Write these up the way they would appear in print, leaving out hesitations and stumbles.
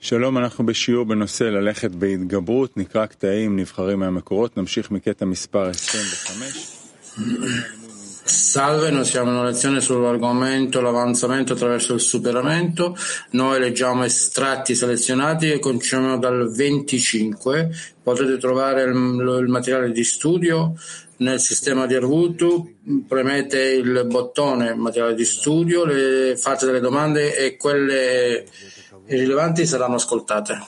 שלום, אנחנו בשיעור בנושא ללכת בהתגברות, נקרא קטעים נבחרים מהמקורות, נמשיך מקטע מספר 25. Salve, noi siamo in una lezione sull'argomento l'avanzamento attraverso il superamento. Noi leggiamo estratti selezionati e cominciamo dal 25. Potete trovare il materiale di studio nel sistema di Arvutu. Premete il bottone materiale di studio, fate delle domande e quelle irrilevanti saranno ascoltate.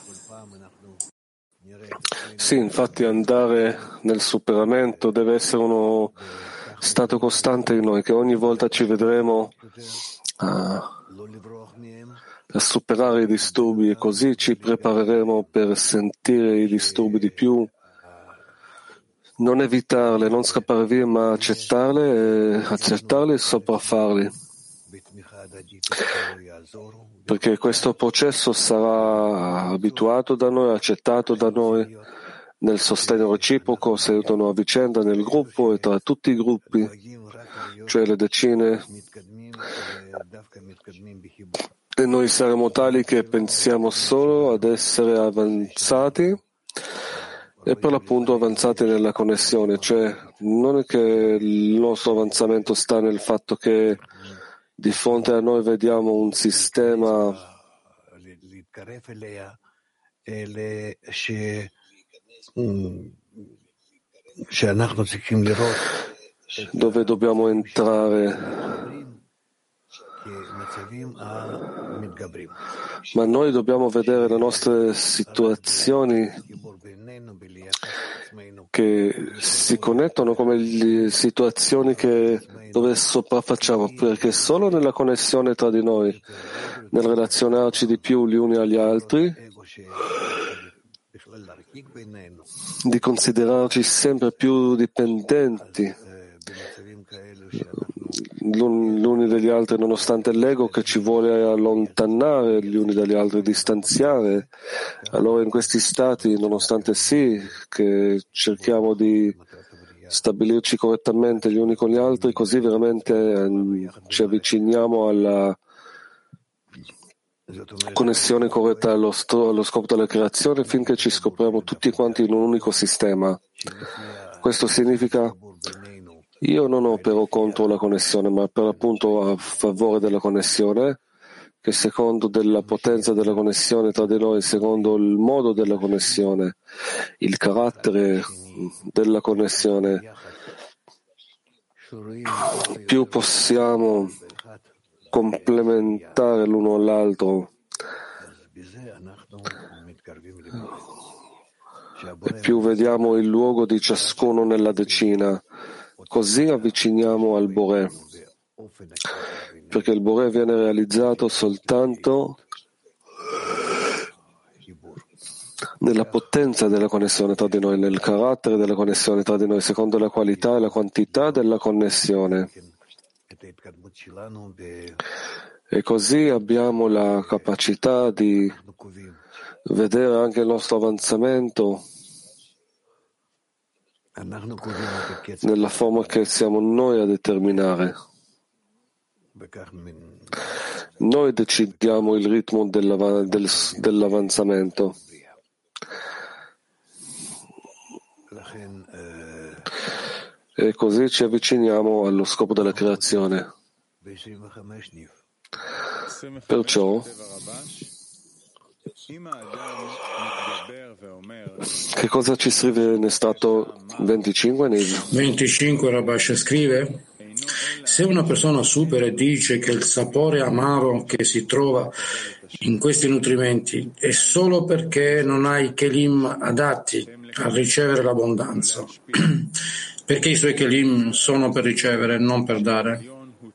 Sì, infatti andare nel superamento deve essere uno stato costante in noi, che ogni volta ci vedremo a superare i disturbi e così ci prepareremo per sentire i disturbi di più, non evitarle, non scappare via, ma accettarli e sopraffarli. Perché questo processo sarà abituato da noi, accettato da noi, nel sostegno reciproco, si aiutano a vicenda nel gruppo e tra tutti i gruppi, cioè le decine, e noi saremo tali che pensiamo solo ad essere avanzati e per l'appunto avanzati nella connessione, cioè non è che il nostro avanzamento sta nel fatto che di fronte a noi vediamo un sistema dove dobbiamo entrare, ma noi dobbiamo vedere le nostre situazioni che si connettono come situazioni dove sopraffacciamo, perché solo nella connessione tra di noi, nel relazionarci di più gli uni agli altri, di considerarci sempre più dipendenti gli uni dagli altri, nonostante l'ego che ci vuole allontanare gli uni dagli altri, distanziare. Allora in questi stati, nonostante sì che cerchiamo di stabilirci correttamente gli uni con gli altri, così veramente ci avviciniamo alla connessione corretta allo scopo della creazione, finché ci scopriamo tutti quanti in un unico sistema. Questo significa io non opero contro la connessione, ma per l'appunto a favore della connessione, che secondo della potenza della connessione tra di noi, secondo il modo della connessione, il carattere della connessione, più possiamo complementare l'uno all'altro e più vediamo il luogo di ciascuno nella decina, così avviciniamo al Boré, perché il Boré viene realizzato soltanto nella potenza della connessione tra di noi, nel carattere della connessione tra di noi, secondo la qualità e la quantità della connessione. E così abbiamo la capacità di vedere anche il nostro avanzamento nella forma che siamo noi a determinare. Noi decidiamo il ritmo dell'avanzamento. E così ci avviciniamo allo scopo della creazione. Perciò, che cosa ci scrive in estratto 25? 25 Rabash scrive: se una persona supera e dice che il sapore amaro che si trova in questi nutrimenti è solo perché non ha i kelim adatti a ricevere l'abbondanza, perché i suoi kelim sono per ricevere, non per dare,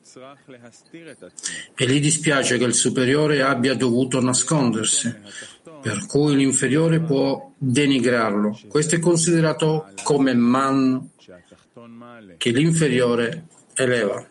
e gli dispiace che il superiore abbia dovuto nascondersi, per cui l'inferiore può denigrarlo. Questo è considerato come man che l'inferiore eleva.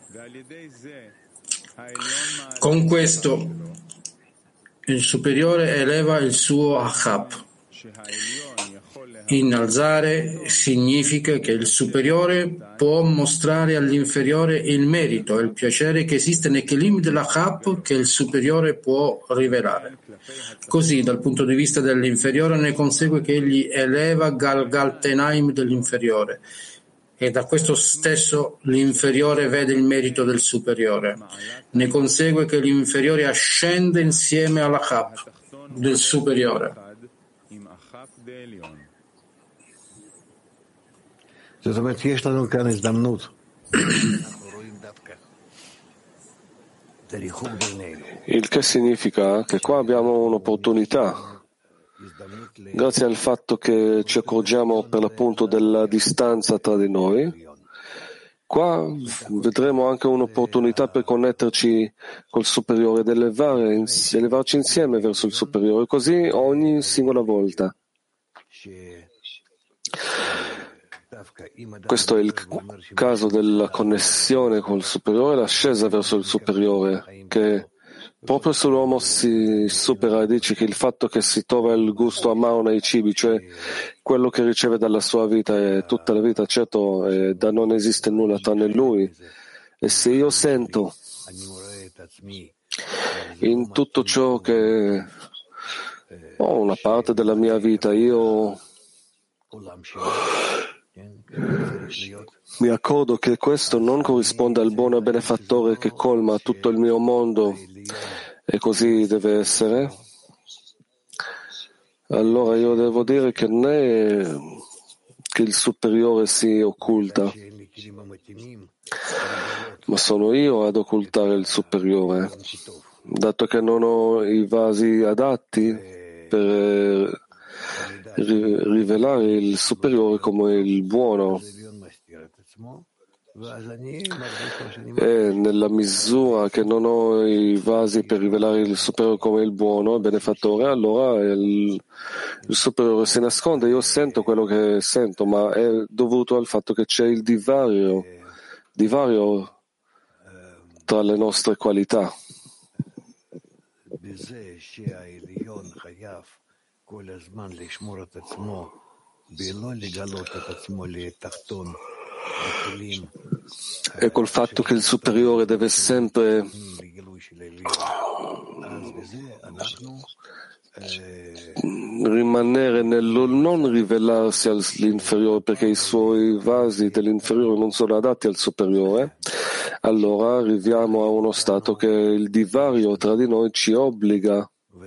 Con questo il superiore eleva il suo achab Innalzare significa che il superiore può mostrare all'inferiore il merito e il piacere che esiste nei kelim della Chab che il superiore può rivelare. Così, dal punto di vista dell'inferiore, ne consegue che egli eleva Galgal Tenaim dell'inferiore e da questo stesso l'inferiore vede il merito del superiore. Ne consegue che l'inferiore ascende insieme alla Chab del superiore. Il che significa che qua abbiamo un'opportunità, grazie al fatto che ci accorgiamo per l'appunto della distanza tra di noi. Qua vedremo anche un'opportunità per connetterci col superiore, ed elevarci insieme verso il superiore, così ogni singola volta. Questo è il caso della connessione col superiore, l'ascesa verso il superiore, che proprio sull'uomo si supera e dice che il fatto che si trova il gusto amaro nei cibi, cioè quello che riceve dalla sua vita e tutta la vita, certo, da non esiste nulla tranne lui. E se io sento in tutto ciò che ho una parte della mia vita, io mi accorgo che questo non corrisponde al buono benefattore che colma tutto il mio mondo e così deve essere, allora io devo dire che non è che il superiore si occulta, ma sono io ad occultare il superiore, dato che non ho i vasi adatti per rivelare il superiore come il buono. E nella misura che non ho i vasi per rivelare il superiore come il buono, il benefattore, allora il superiore si nasconde. Io sento quello che sento, ma è dovuto al fatto che c'è il divario tra le nostre qualità. E col fatto che il superiore deve sempre rimanere nello non rivelarsi all'inferiore, perché i suoi vasi dell'inferiore non sono adatti al superiore, allora arriviamo a uno stato che il divario tra di noi ci obbliga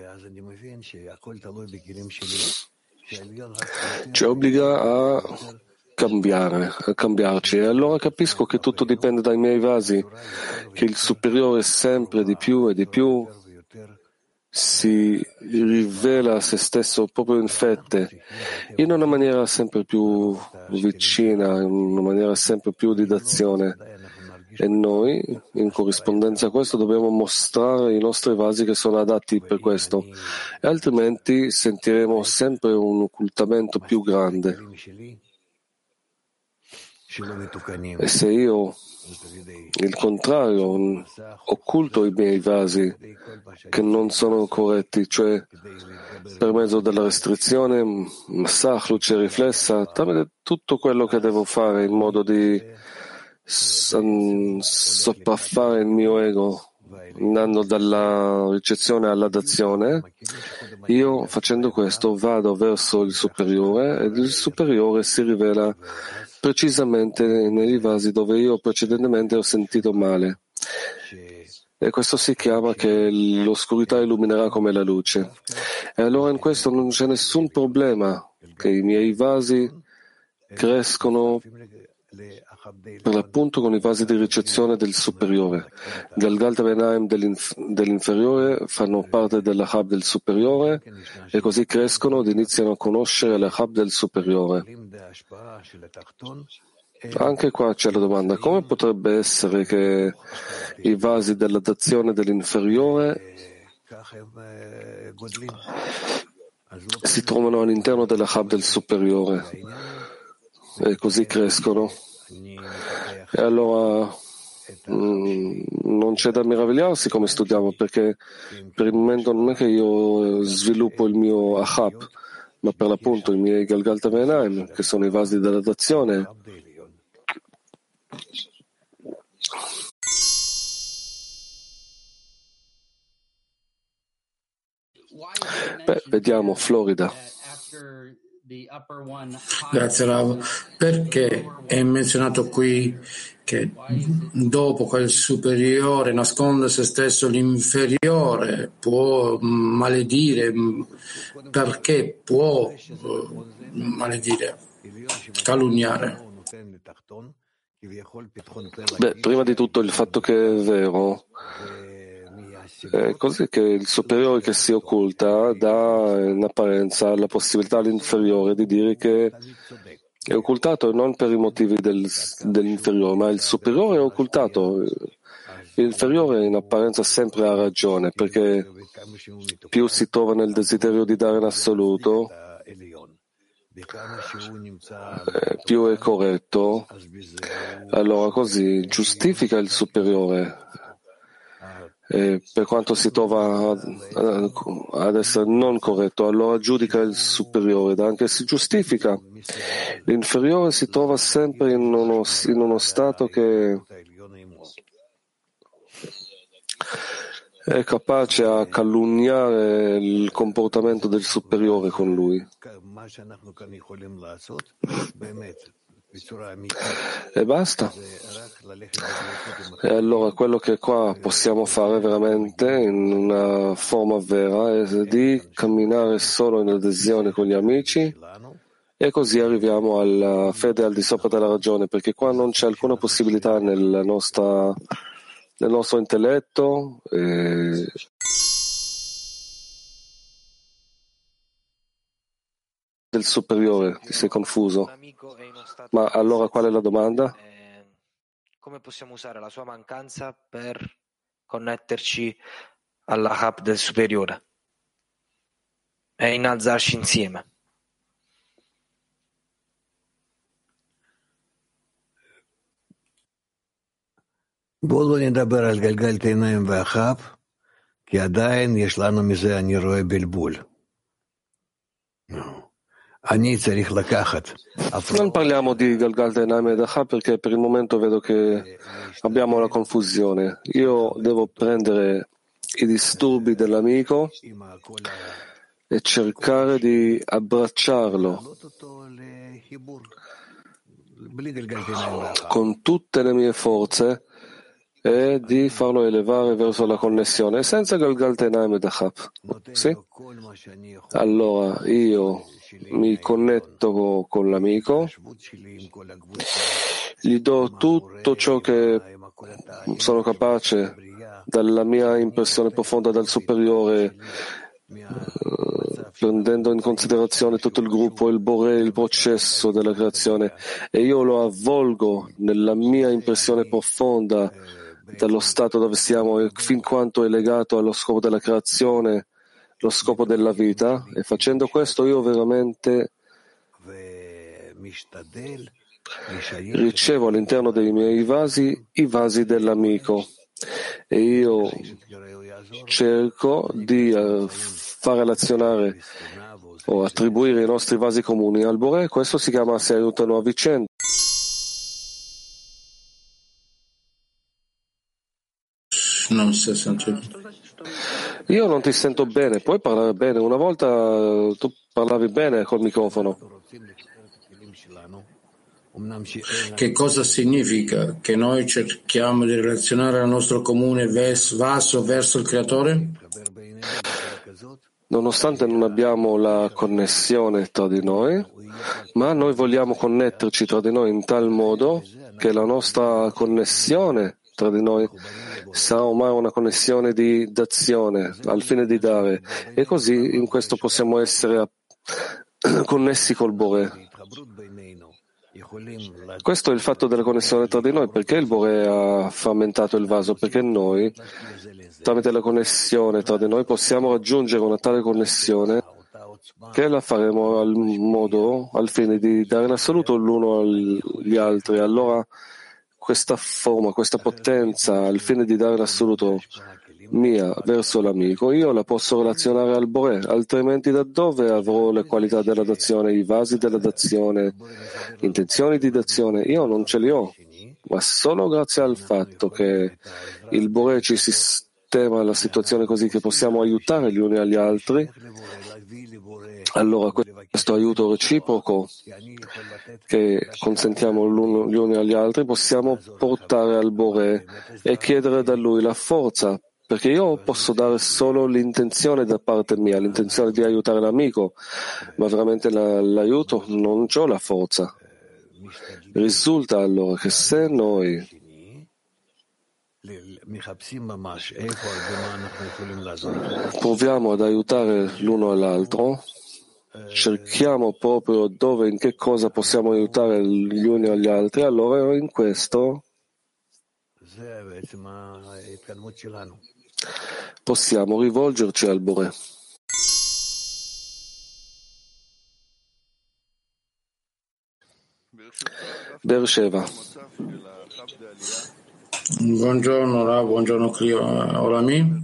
a cambiarci. E allora capisco che tutto dipende dai miei vasi, che il superiore sempre di più e di più si rivela a se stesso proprio in fette, in una maniera sempre più vicina, in una maniera sempre più di d'azione. E noi, in corrispondenza a questo, dobbiamo mostrare i nostri vasi che sono adatti per questo, e altrimenti sentiremo sempre un occultamento più grande. E se io, il contrario, occulto i miei vasi che non sono corretti, cioè per mezzo della restrizione, massach, luce riflessa, tramite tutto quello che devo fare in modo di sopraffare il mio ego, andando dalla ricezione alla dazione, io facendo questo vado verso il superiore ed il superiore si rivela precisamente nei vasi dove io precedentemente ho sentito male. E questo si chiama che l'oscurità illuminerà come la luce. E allora in questo non c'è nessun problema, che i miei vasi crescono per l'appunto con i vasi di ricezione del superiore. Galgal Tenaim dell'inferiore fanno parte della Chab del superiore e così crescono ed iniziano a conoscere la Chab del superiore. Anche qua c'è la domanda: come potrebbe essere che i vasi della dazione dell'inferiore si trovano all'interno della Chab del superiore e così crescono? E allora non c'è da meravigliarsi come studiamo, perché per il momento non è che io sviluppo il mio Ahab, ma per l'appunto i miei Galgalta Ve'enaim, che sono i vasi della dazione, vediamo Florida. Grazie Rav. Perché è menzionato qui che dopo quel superiore nasconde se stesso l'inferiore può maledire? Perché può maledire, calunniare? Prima di tutto il fatto che è vero è così che il superiore che si occulta dà in apparenza la possibilità all'inferiore di dire che è occultato non per i motivi dell'inferiore, ma il superiore è occultato. L'inferiore in apparenza sempre ha ragione, perché più si trova nel desiderio di dare in assoluto, più è corretto, allora così giustifica il superiore. Per quanto si trova ad essere non corretto, allora giudica il superiore, anche se giustifica. L'inferiore si trova sempre in uno stato che è capace a calunniare il comportamento del superiore con lui. E basta. E allora quello che qua possiamo fare veramente in una forma vera è di camminare solo in adesione con gli amici, e così arriviamo alla fede al di sopra della ragione, perché qua non c'è alcuna possibilità nel nostro intelletto del superiore. Ti sei confuso? Ma allora qual è la domanda? Come possiamo usare la sua mancanza per connetterci alla hub del superiore e innalzarci insieme? בואו לא נדבר על גלגלת עיניים והחב, כי עדיין יש לנו מזה, אני רואה, בלבול. Non parliamo di Galgalta Enaim ed Achab perché per il momento vedo che abbiamo la confusione. Io devo prendere i disturbi dell'amico e cercare di abbracciarlo con tutte le mie forze e di farlo elevare verso la connessione senza Galgalta Enaim ed Achab. Sì? Allora io mi connetto con l'amico, gli do tutto ciò che sono capace dalla mia impressione profonda dal superiore, prendendo in considerazione tutto il gruppo, il Boré, il processo della creazione, e io lo avvolgo nella mia impressione profonda dallo stato dove siamo e fin quanto è legato allo scopo della creazione, lo scopo della vita, e facendo questo io veramente ricevo all'interno dei miei vasi i vasi dell'amico, e io cerco di far relazionare o attribuire i nostri vasi comuni al Boré. Questo si chiama si aiutano a vicenda. Non si è sentito. Io non ti sento bene, puoi parlare bene? Una volta tu parlavi bene col microfono. Che cosa significa? Che noi cerchiamo di relazionare il nostro comune vaso verso il Creatore? Nonostante non abbiamo la connessione tra di noi, ma noi vogliamo connetterci tra di noi in tal modo che la nostra connessione tra di noi sarà ormai una connessione di d'azione al fine di dare, e così in questo possiamo essere connessi col Boré. Questo è il fatto della connessione tra di noi, perché il Boré ha frammentato il vaso, perché noi tramite la connessione tra di noi possiamo raggiungere una tale connessione che la faremo al fine di dare in assoluto l'uno agli altri. Allora questa forma, questa potenza al fine di dare l'assoluto mia verso l'amico, io la posso relazionare al Boré, altrimenti da dove avrò le qualità della dazione, i vasi della dazione, intenzioni di dazione? Io non ce li ho, ma solo grazie al fatto che il Boré ci sistema la situazione così che possiamo aiutare gli uni agli altri. Allora questo aiuto reciproco che consentiamo gli uni agli altri possiamo portare al Boré e chiedere da lui la forza, perché io posso dare solo l'intenzione da parte mia, l'intenzione di aiutare l'amico, ma veramente l'aiuto non ho la forza. Risulta allora che se noi proviamo ad aiutare l'uno all'altro, cerchiamo proprio dove, in che cosa possiamo aiutare gli uni agli altri, allora in questo possiamo rivolgerci al Boré. Beersheva. Buongiorno Rav, buongiorno Clio Olami.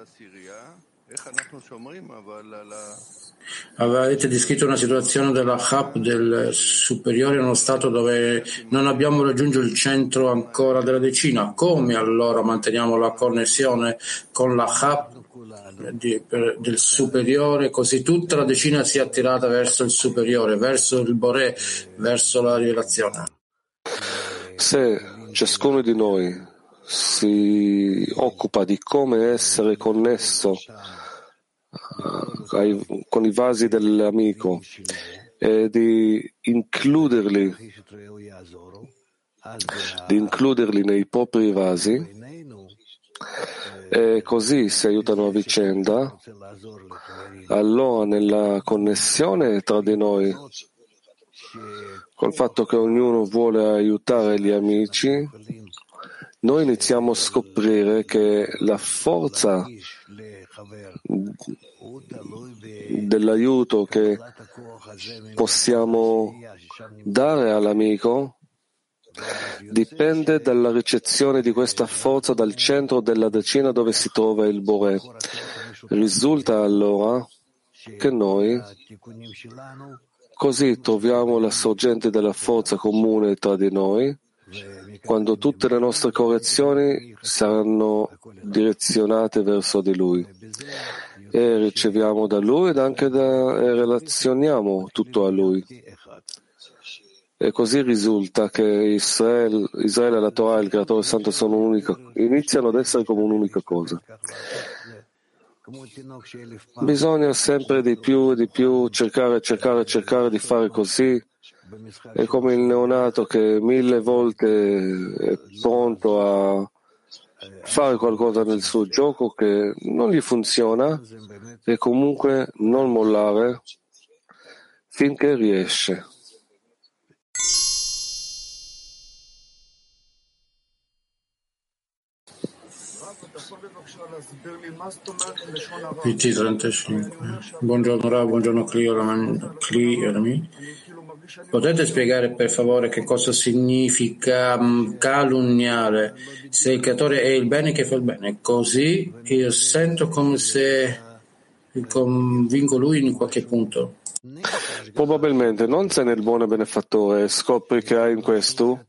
Avete descritto una situazione della Hub del superiore in uno stato dove non abbiamo raggiunto il centro ancora della decina. Come allora manteniamo la connessione con la Hub del superiore, così tutta la decina sia attirata verso il superiore, verso il Boré, verso la rivelazione? Se ciascuno di noi si occupa di come essere connesso con i vasi dell'amico e di includerli nei propri vasi, e così si aiutano a vicenda, allora nella connessione tra di noi, col fatto che ognuno vuole aiutare gli amici, noi iniziamo a scoprire che la forza dell'aiuto che possiamo dare all'amico dipende dalla ricezione di questa forza dal centro della decina dove si trova il Boré. Risulta allora che noi così troviamo la sorgente della forza comune tra di noi, quando tutte le nostre correzioni saranno direzionate verso di Lui, e riceviamo da Lui ed anche e relazioniamo tutto a Lui. E così risulta che Israele, la Torah e il Creatore Santo iniziano ad essere come un'unica cosa. Bisogna sempre di più cercare di fare così. È come il neonato che 1000 volte è pronto a fare qualcosa nel suo gioco che non gli funziona, e comunque non mollare finché riesce. PT 35. Buongiorno Rav, buongiorno Clio. Potete spiegare per favore che cosa significa calunniare? Se il creatore è il bene, che fa il bene, così io sento come se convinco lui in qualche punto. Probabilmente non sei nel buono benefattore, scopri che hai in questo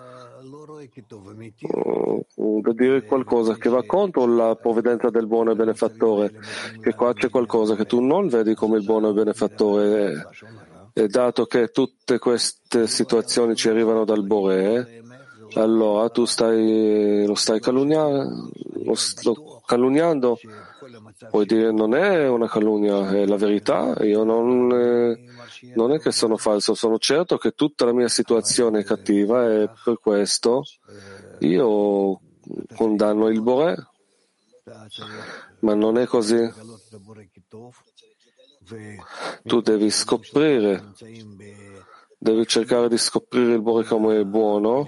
da dire qualcosa che va contro la provvidenza del buono benefattore, che qua c'è qualcosa che tu non vedi come il buono benefattore, e dato che tutte queste situazioni ci arrivano dal Boré, allora tu lo stai calunniando. Puoi dire non è una calunnia, è la verità. Io non è che sono falso, sono certo che tutta la mia situazione è cattiva, e per questo io condanno il Boré, ma non è così. Tu devi cercare di scoprire il Boré come è buono,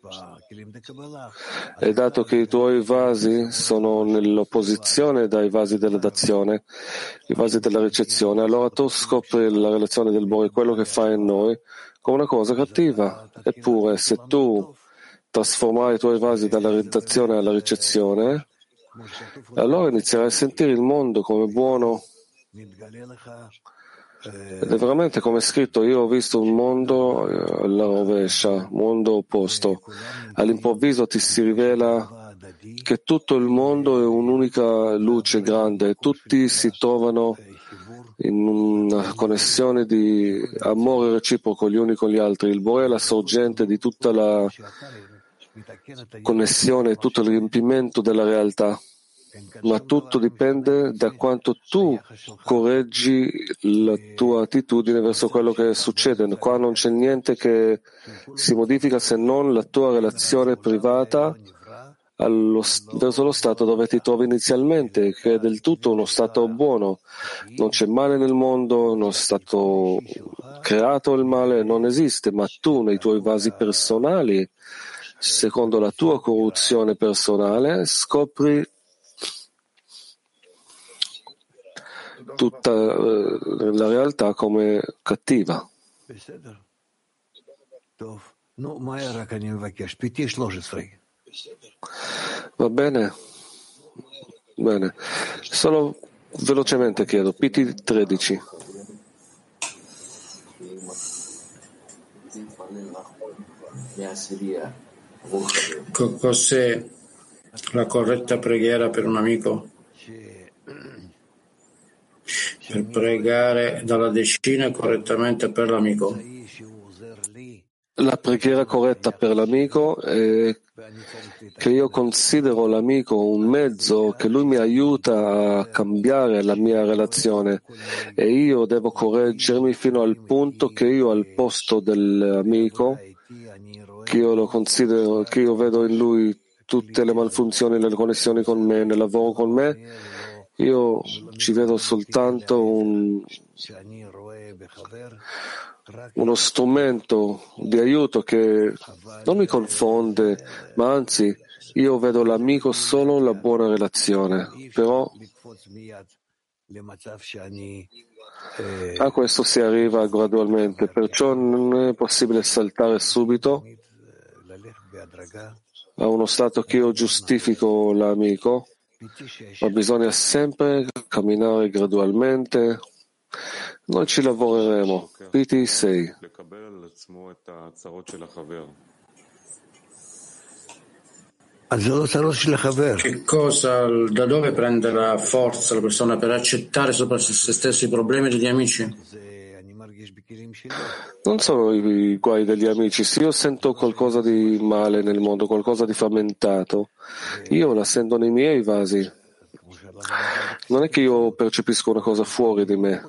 e dato che i tuoi vasi sono nell'opposizione dai vasi della dazione, i vasi della ricezione, allora tu scopri la relazione del Boré, quello che fa in noi, come una cosa cattiva. Eppure, se tu trasformare i tuoi vasi dalla dazione alla ricezione, allora inizierai a sentire il mondo come buono. Ed è veramente come è scritto, io ho visto un mondo alla rovescia, mondo opposto. All'improvviso ti si rivela che tutto il mondo è un'unica luce grande, tutti si trovano in una connessione di amore reciproco gli uni con gli altri. Il Bore è la sorgente di tutta la connessione, tutto il riempimento della realtà. Ma tutto dipende da quanto tu correggi la tua attitudine verso quello che succede. Qua non c'è niente che si modifica se non la tua relazione privata verso lo stato dove ti trovi inizialmente, che è del tutto uno stato buono. Non c'è male nel mondo, non è stato creato il male, non esiste, ma tu nei tuoi vasi personali, secondo la tua corruzione personale, scopri tutta la realtà come cattiva. Va bene? Bene. Solo velocemente chiedo, PT 13. Cos'è la corretta preghiera per un amico? Per pregare dalla decina correttamente per l'amico. La preghiera corretta per l'amico è che io considero l'amico un mezzo che lui mi aiuta a cambiare la mia relazione e io devo correggermi fino al punto che io al posto dell'amico, che io lo considero, che io vedo in lui tutte le malfunzioni nelle connessioni con me, nel lavoro con me, io ci vedo soltanto uno strumento di aiuto che non mi confonde, ma anzi io vedo l'amico solo la buona relazione, però a questo si arriva gradualmente, perciò non è possibile saltare subito a uno stato che io giustifico l'amico, ma bisogna sempre camminare gradualmente. Noi ci lavoreremo. PT 6. Che cosa, da dove prende la forza la persona per accettare sopra se stesso i problemi degli amici? Non sono i guai degli amici. Se io sento qualcosa di male nel mondo, qualcosa di frammentato, io la sento nei miei vasi. Non è che io percepisco una cosa fuori di me.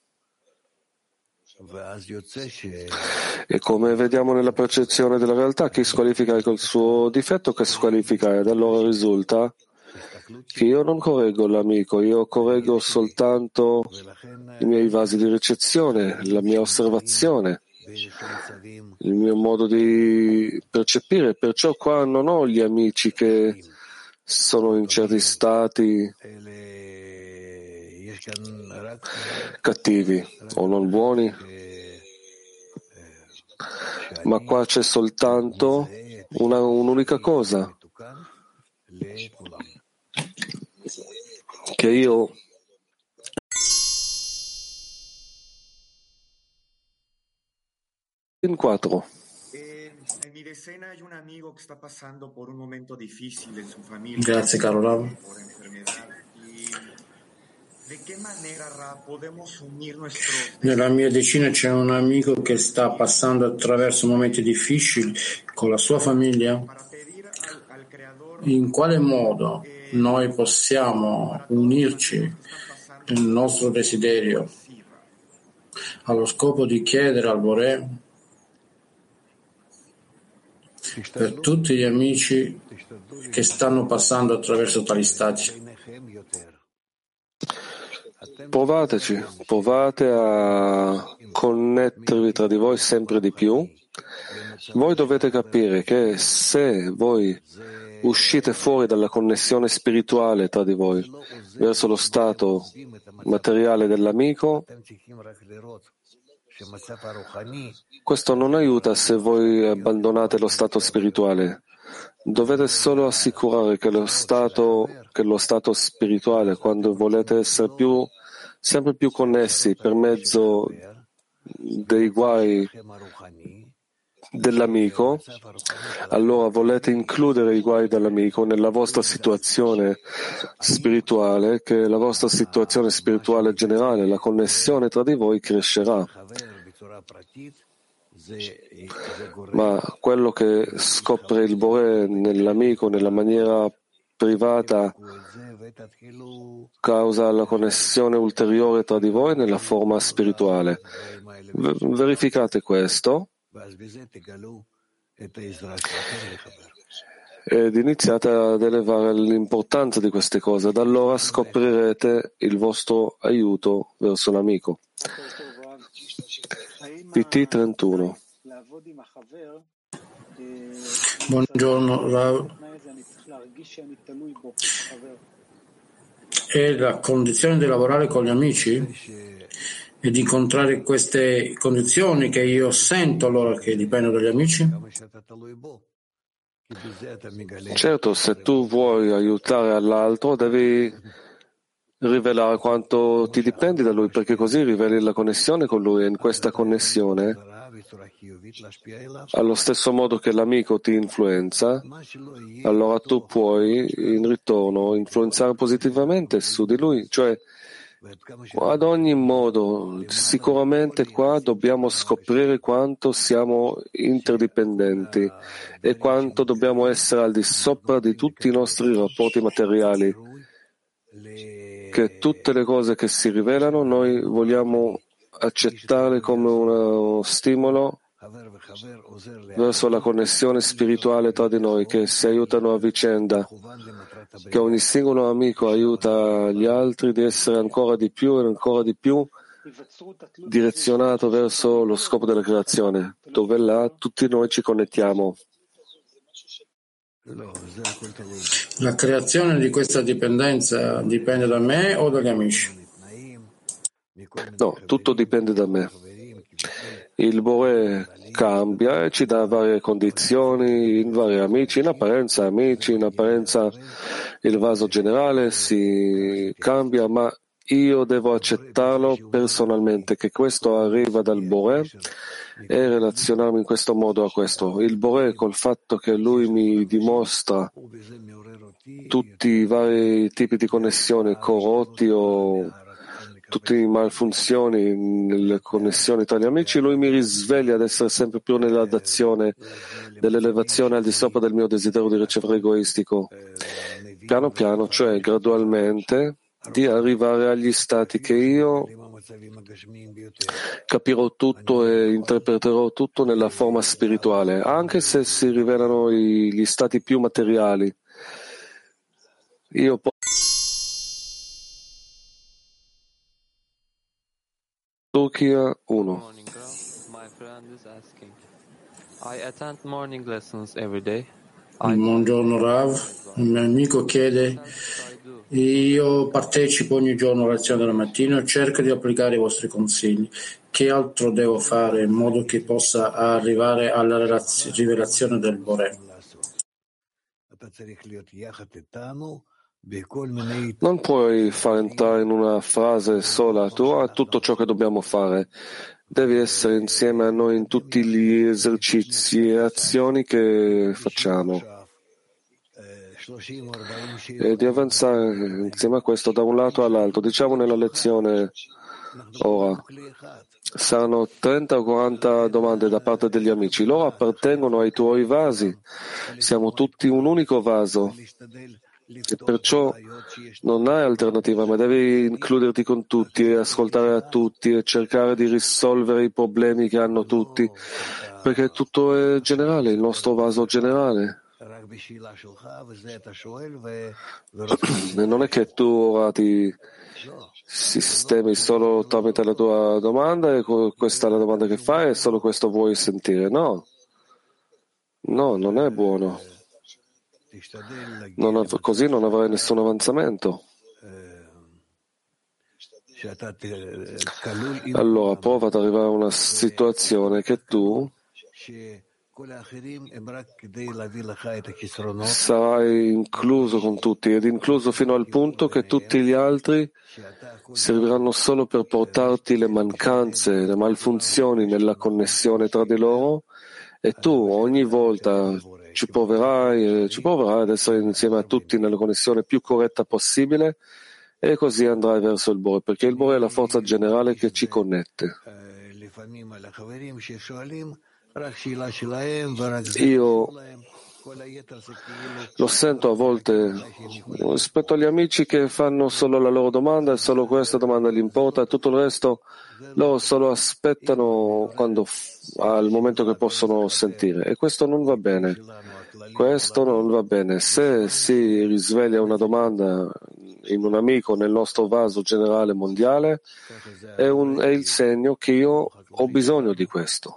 E come vediamo nella percezione della realtà, chi squalifica col suo difetto che squalifica, ed allora risulta che io non correggo l'amico, io correggo soltanto i miei vasi di ricezione, la mia osservazione, il mio modo di percepire. Perciò qua non ho gli amici che sono in certi stati cattivi o non buoni, ma qua c'è soltanto un'unica cosa, che io in 4. En mi decena hay un amigo que está pasando por un momento difícil en su familia. Grazie caro Rav. Por enfermedad. ¿De qué manera, Ra, podemos unir nuestros... Nella mia decina c'è un amico che sta passando attraverso momenti difficili con la sua famiglia. In quale modo noi possiamo unirci nel nostro desiderio allo scopo di chiedere al Boré per tutti gli amici che stanno passando attraverso tali stati? Provate a connettervi tra di voi sempre di più. Voi dovete capire che se voi uscite fuori dalla connessione spirituale tra di voi verso lo stato materiale dell'amico, questo non aiuta se voi abbandonate lo stato spirituale. Dovete solo assicurare che lo stato spirituale, quando volete essere sempre più connessi per mezzo dei guai dell'amico, allora volete includere i guai dell'amico nella vostra situazione spirituale, che la vostra situazione spirituale generale, la connessione tra di voi crescerà. Ma quello che scopre il Boré nell'amico nella maniera privata causa la connessione ulteriore tra di voi nella forma spirituale. Verificate questo ed iniziate ad elevare l'importanza di queste cose, da allora scoprirete il vostro aiuto verso l'amico. PT 31. Buongiorno Rav. È la condizione di lavorare con gli amici e di incontrare queste condizioni che io sento allora che dipendono dagli amici? Certo, se tu vuoi aiutare all'altro devi rivelare quanto ti dipendi da lui, perché così riveli la connessione con lui e in questa connessione, allo stesso modo che l'amico ti influenza, allora tu puoi in ritorno influenzare positivamente su di lui, cioè ad ogni modo, sicuramente qua dobbiamo scoprire quanto siamo interdipendenti e quanto dobbiamo essere al di sopra di tutti i nostri rapporti materiali, che tutte le cose che si rivelano noi vogliamo accettare come uno stimolo verso la connessione spirituale tra di noi, che si aiutano a vicenda, che ogni singolo amico aiuta gli altri di essere ancora di più e ancora di più direzionato verso lo scopo della creazione, dove là tutti noi ci connettiamo. La creazione di questa dipendenza dipende da me o dagli amici? No, tutto dipende da me. Il Boré cambia e ci dà varie condizioni in vari amici, in apparenza il vaso generale si cambia, ma io devo accettarlo personalmente, che questo arriva dal Boré e relazionarmi in questo modo a questo. Il Boré, col fatto che lui mi dimostra tutti i vari tipi di connessioni corrotti o tutte le malfunzioni nelle connessioni tra gli amici, lui mi risveglia ad essere sempre più nell'adazione dell'elevazione al di sopra del mio desiderio di ricevere egoistico, piano piano, cioè gradualmente, di arrivare agli stati che io capirò tutto e interpreterò tutto nella forma spirituale, anche se si rivelano gli stati più materiali. Io Turchia 1. Buongiorno Rav, un mio amico chiede: io partecipo ogni giorno alla lezione della mattina e cerco di applicare i vostri consigli. Che altro devo fare in modo che possa arrivare alla rivelazione del Boré? Non puoi far entrare in una frase sola tutto ciò che dobbiamo fare. Devi essere insieme a noi in tutti gli esercizi e azioni che facciamo e di avanzare insieme a questo da un lato all'altro. Diciamo nella lezione ora saranno 30 o 40 domande da parte degli amici. Loro appartengono ai tuoi vasi. Siamo tutti un unico vaso. E perciò non hai alternativa, ma devi includerti con tutti e ascoltare a tutti e cercare di risolvere i problemi che hanno tutti, perché tutto è generale, il nostro vaso generale. E non è che tu ora ti sistemi solo tramite la tua domanda e questa è la domanda che fai e solo questo vuoi sentire. No, non è buono. Così non avrai nessun avanzamento. Allora prova ad arrivare a una situazione che tu Sarai incluso con tutti ed incluso fino al punto che tutti gli altri serviranno solo per portarti le mancanze, le malfunzioni nella connessione tra di loro, e tu ogni volta ci proverai ad essere insieme a tutti nella connessione più corretta possibile, e così andrai verso il Bore, perché il Bore è la forza generale che ci connette. Io lo sento a volte rispetto agli amici che fanno solo la loro domanda e solo questa domanda gli importa, e tutto il resto loro solo aspettano al momento che possono sentire, e questo non va bene. Questo non va bene. Se si risveglia una domanda in un amico nel nostro vaso generale mondiale, è il segno che io ho bisogno di questo.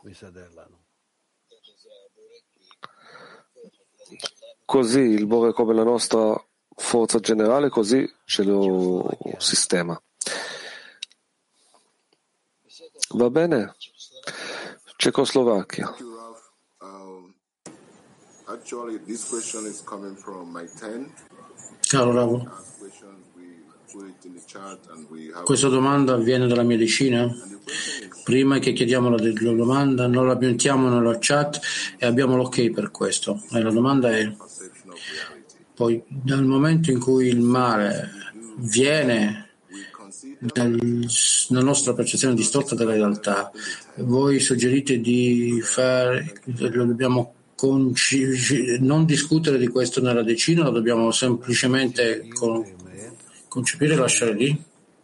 Così il Bore, come la nostra forza generale, così ce lo sistema. Va bene? Cecoslovacchia. Actually, this question is coming from my 10. Caro Ravo, questa domanda viene dalla mia decina. Prima che chiediamo la domanda, non la mettiamo nella chat e abbiamo l'ok per questo. E la domanda è: poi, dal momento in cui il male viene nella nostra percezione distorta della realtà, voi suggerite di lo dobbiamo non discutere di questo nella decina, lo dobbiamo semplicemente concepire e lasciare lì?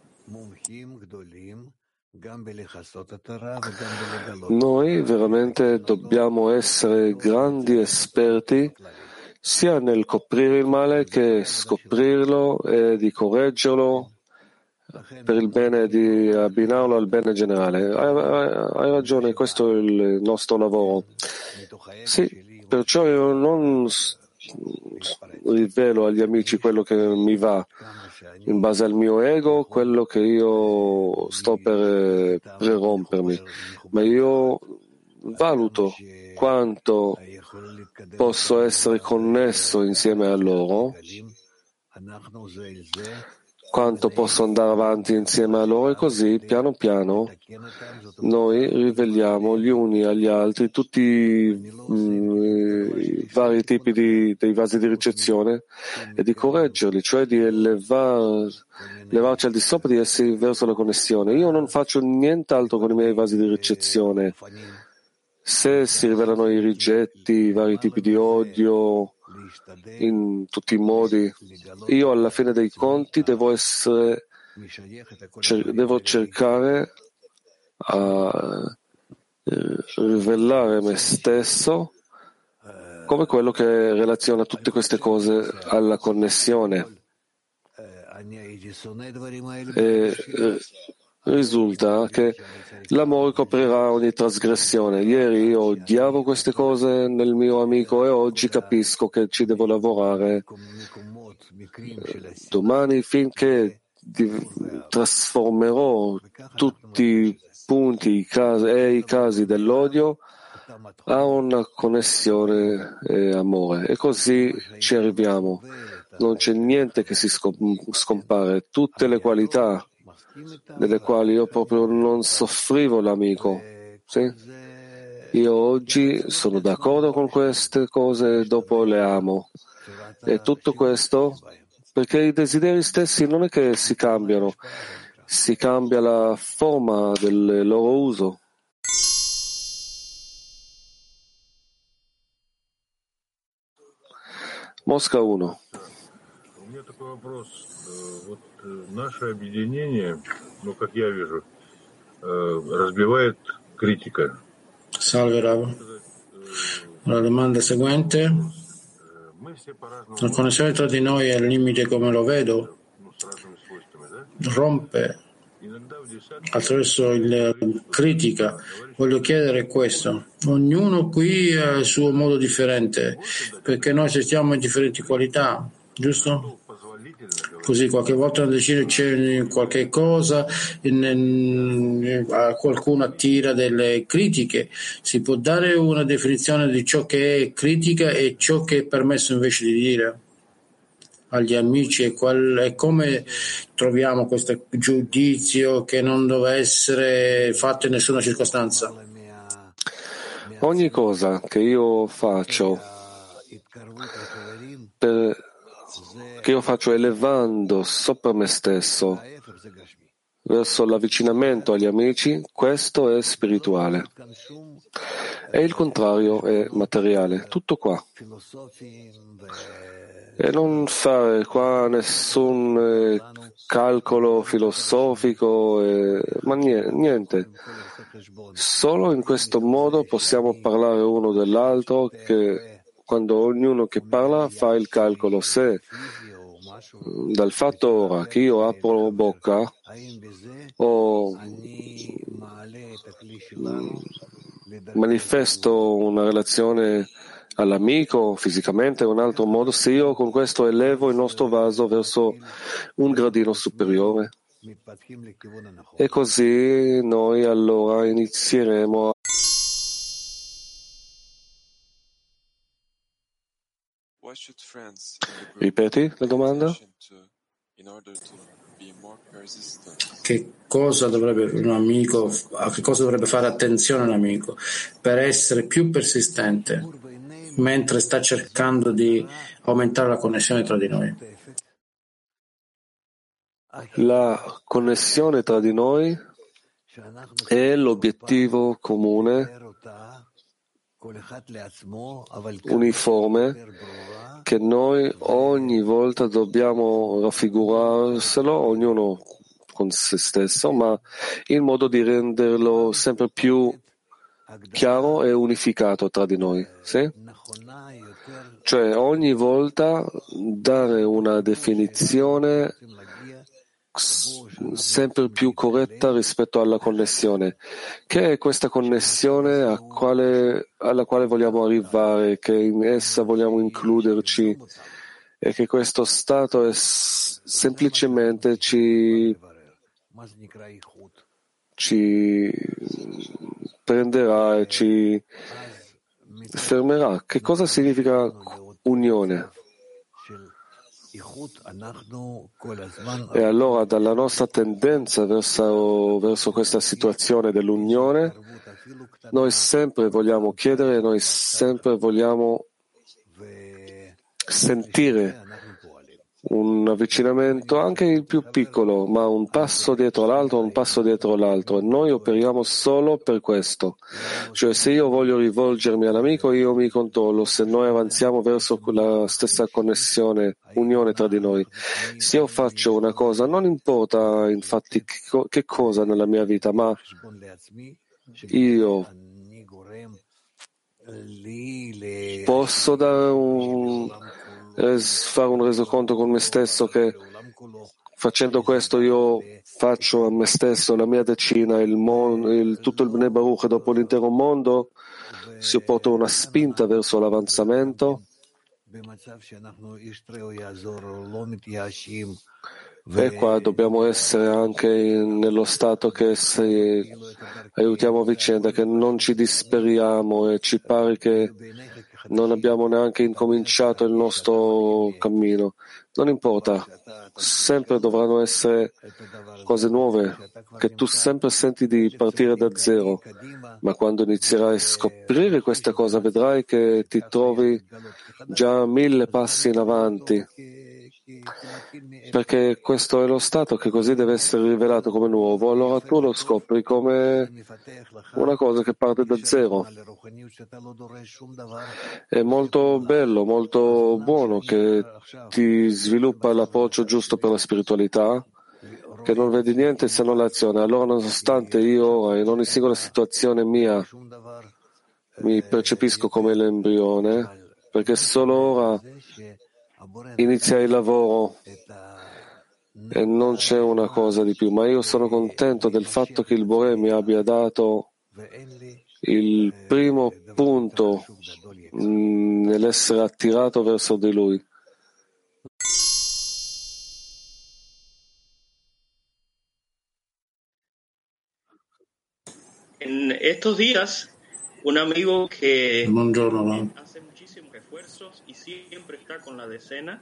Noi veramente dobbiamo essere grandi esperti sia nel coprire il male che scoprirlo e di correggerlo per il bene, di abbinarlo al bene generale. Hai ragione, questo è il nostro lavoro. Sì, perciò io non rivelo agli amici quello che mi va in base al mio ego, quello che io sto per prerompermi, ma io valuto quanto posso essere connesso insieme a loro, quanto posso andare avanti insieme a loro, e così piano piano noi riveliamo gli uni agli altri tutti i vari tipi dei vasi di ricezione e di correggerli, cioè di levarci al di sopra di essi verso la connessione. Io non faccio nient'altro con i miei vasi di ricezione. Se si rivelano i rigetti, i vari tipi di odio, in tutti i modi, io alla fine dei conti devo cercare a rivelare me stesso come quello che relaziona tutte queste cose alla connessione. E risulta che l'amore coprirà ogni trasgressione. Ieri io odiavo queste cose nel mio amico e oggi capisco che ci devo lavorare domani finché trasformerò tutti i punti e i casi dell'odio a una connessione e amore, e così ci arriviamo. Non c'è niente che si scompare, tutte le qualità delle quali io proprio non soffrivo l'amico. Sì? Io oggi sono d'accordo con queste cose e dopo le amo. E tutto questo perché i desideri stessi non è che si cambiano, si cambia la forma del loro uso. Mosca 1. Наше объединение, как я вижу, разбивает критика. Salve Rav. La domanda seguente: la connessione tra di noi è al limite, come lo vedo, rompe attraverso la critica. Voglio chiedere questo: ognuno qui ha il suo modo differente, perché noi siamo in differenti qualità, giusto? Così qualche volta nella decina c'è qualche cosa, qualcuno attira delle critiche. Si può dare una definizione di ciò che è critica e ciò che è permesso invece di dire agli amici, e come troviamo questo giudizio che non deve essere fatto in nessuna circostanza? Ogni cosa che io faccio elevando sopra me stesso verso l'avvicinamento agli amici, questo è spirituale. E il contrario è materiale. Tutto qua. E non fare qua nessun calcolo filosofico, ma niente. Solo in questo modo possiamo parlare uno dell'altro, che quando ognuno che parla fa il calcolo. Se dal fatto ora che io apro bocca o manifesto una relazione all'amico fisicamente, in un altro modo, se io con questo elevo il nostro vaso verso un gradino superiore, e così noi allora inizieremo a... Ripeti la domanda? Che cosa dovrebbe a che cosa dovrebbe fare attenzione un amico per essere più persistente mentre sta cercando di aumentare la connessione tra di noi? La connessione tra di noi è l'obiettivo comune, uniforme, che noi ogni volta dobbiamo raffigurarselo, ognuno con se stesso, ma in modo di renderlo sempre più chiaro e unificato tra di noi. Sì? Cioè ogni volta dare una definizione sempre più corretta rispetto alla connessione. Che è questa connessione alla quale vogliamo arrivare, che in essa vogliamo includerci, e che questo stato è semplicemente ci prenderà e ci fermerà. Che cosa significa unione? E allora dalla nostra tendenza verso questa situazione dell'unione, noi sempre vogliamo chiedere, noi sempre vogliamo sentire un avvicinamento, anche il più piccolo, ma un passo dietro l'altro, e noi operiamo solo per questo. Cioè, se io voglio rivolgermi all'amico, io mi controllo, se noi avanziamo verso la stessa connessione, unione tra di noi. Se io faccio una cosa, non importa infatti che cosa nella mia vita, ma io posso fare un resoconto con me stesso che facendo questo io faccio a me stesso la mia decina, tutto il Bnei Baruch, e dopo l'intero mondo si porta una spinta verso l'avanzamento. E qua dobbiamo essere anche nello stato che se aiutiamo a vicenda, che non ci disperiamo e ci pare che non abbiamo neanche incominciato il nostro cammino. Non importa, sempre dovranno essere cose nuove, che tu sempre senti di partire da zero, ma quando inizierai a scoprire questa cosa vedrai che ti trovi già 1000 passi in avanti, perché questo è lo stato che così deve essere rivelato come nuovo. Allora tu lo scopri come una cosa che parte da zero. È molto bello, molto buono che ti sviluppa l'approccio giusto per la spiritualità, che non vedi niente se non l'azione. Allora, nonostante io ora in ogni singola situazione mia mi percepisco come l'embrione, perché solo ora inizia il lavoro e non c'è una cosa di più, ma io sono contento del fatto che il Boré mi abbia dato il primo punto nell'essere attirato verso di lui. En estos días, un amigo que hace muchísimos esfuerzos y siempre está con la decena,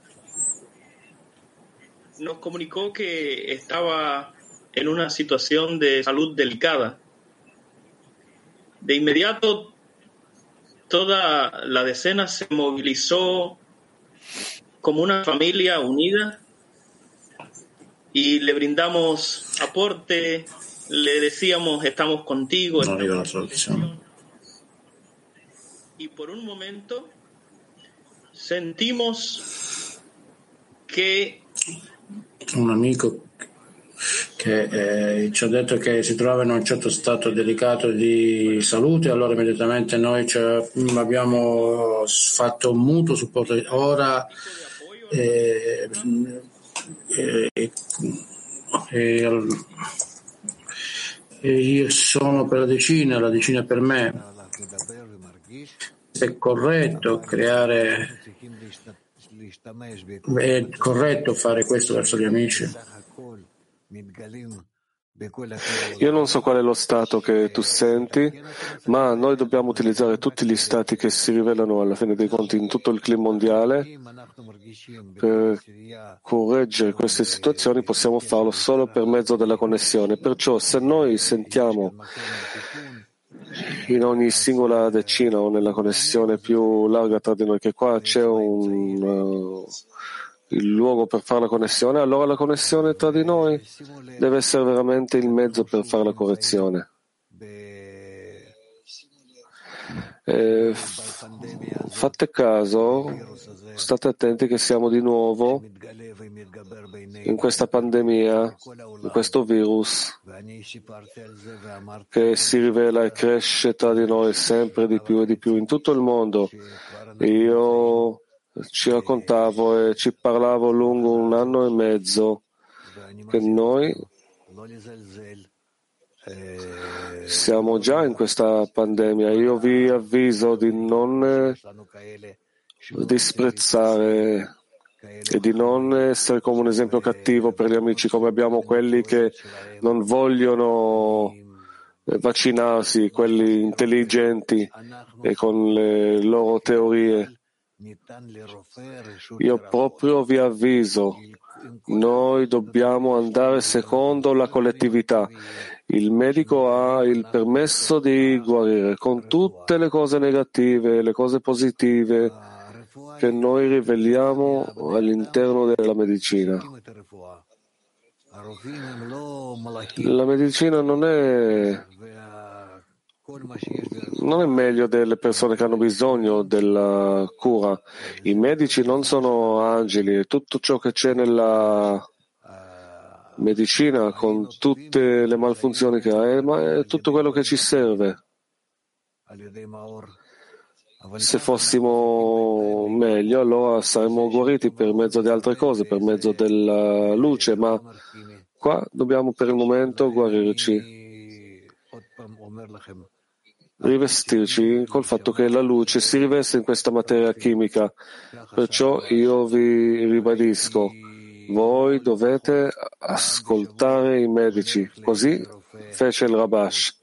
nos comunicó que estaba en una situación de salud delicada. De inmediato, toda la decena se movilizó como una familia unida y le brindamos aporte, le decíamos estamos contigo. No arriva la traduzione. Y por un momento sentimos que Un amico che ci ha detto che si trova in un certo stato delicato di salute, allora immediatamente noi abbiamo fatto un mutuo supporto. Ora io sono per la decina è per me. È corretto è corretto fare questo verso gli amici. Io non so qual è lo stato che tu senti, ma noi dobbiamo utilizzare tutti gli stati che si rivelano alla fine dei conti in tutto il clima mondiale. Per correggere queste situazioni possiamo farlo solo per mezzo della connessione. Perciò se noi sentiamo in ogni singola decina o nella connessione più larga tra di noi che qua c'è il luogo per fare la connessione, allora la connessione tra di noi deve essere veramente il mezzo per fare la correzione. Fate caso, state attenti che siamo di nuovo in questa pandemia, in questo virus che si rivela e cresce tra di noi sempre di più e di più in tutto il mondo. Io ci raccontavo e ci parlavo lungo 1 anno e mezzo che noi siamo già in questa pandemia. Io vi avviso di non disprezzare e di non essere come un esempio cattivo per gli amici, come abbiamo quelli che non vogliono vaccinarsi, quelli intelligenti e con le loro teorie. Io proprio vi avviso, noi dobbiamo andare secondo la collettività. Il medico ha il permesso di guarire con tutte le cose negative, le cose positive che noi riveliamo all'interno della medicina. La medicina non è meglio delle persone che hanno bisogno della cura. I medici non sono angeli e tutto ciò che c'è nella medicina con tutte le malfunzioni che ha, ma è tutto quello che ci serve. Se fossimo meglio, allora saremmo guariti per mezzo di altre cose, per mezzo della luce, ma qua dobbiamo per il momento guarirci, rivestirci col fatto che la luce si riveste in questa materia chimica. Perciò io vi ribadisco, voi dovete ascoltare i medici. Così fece il Rabash.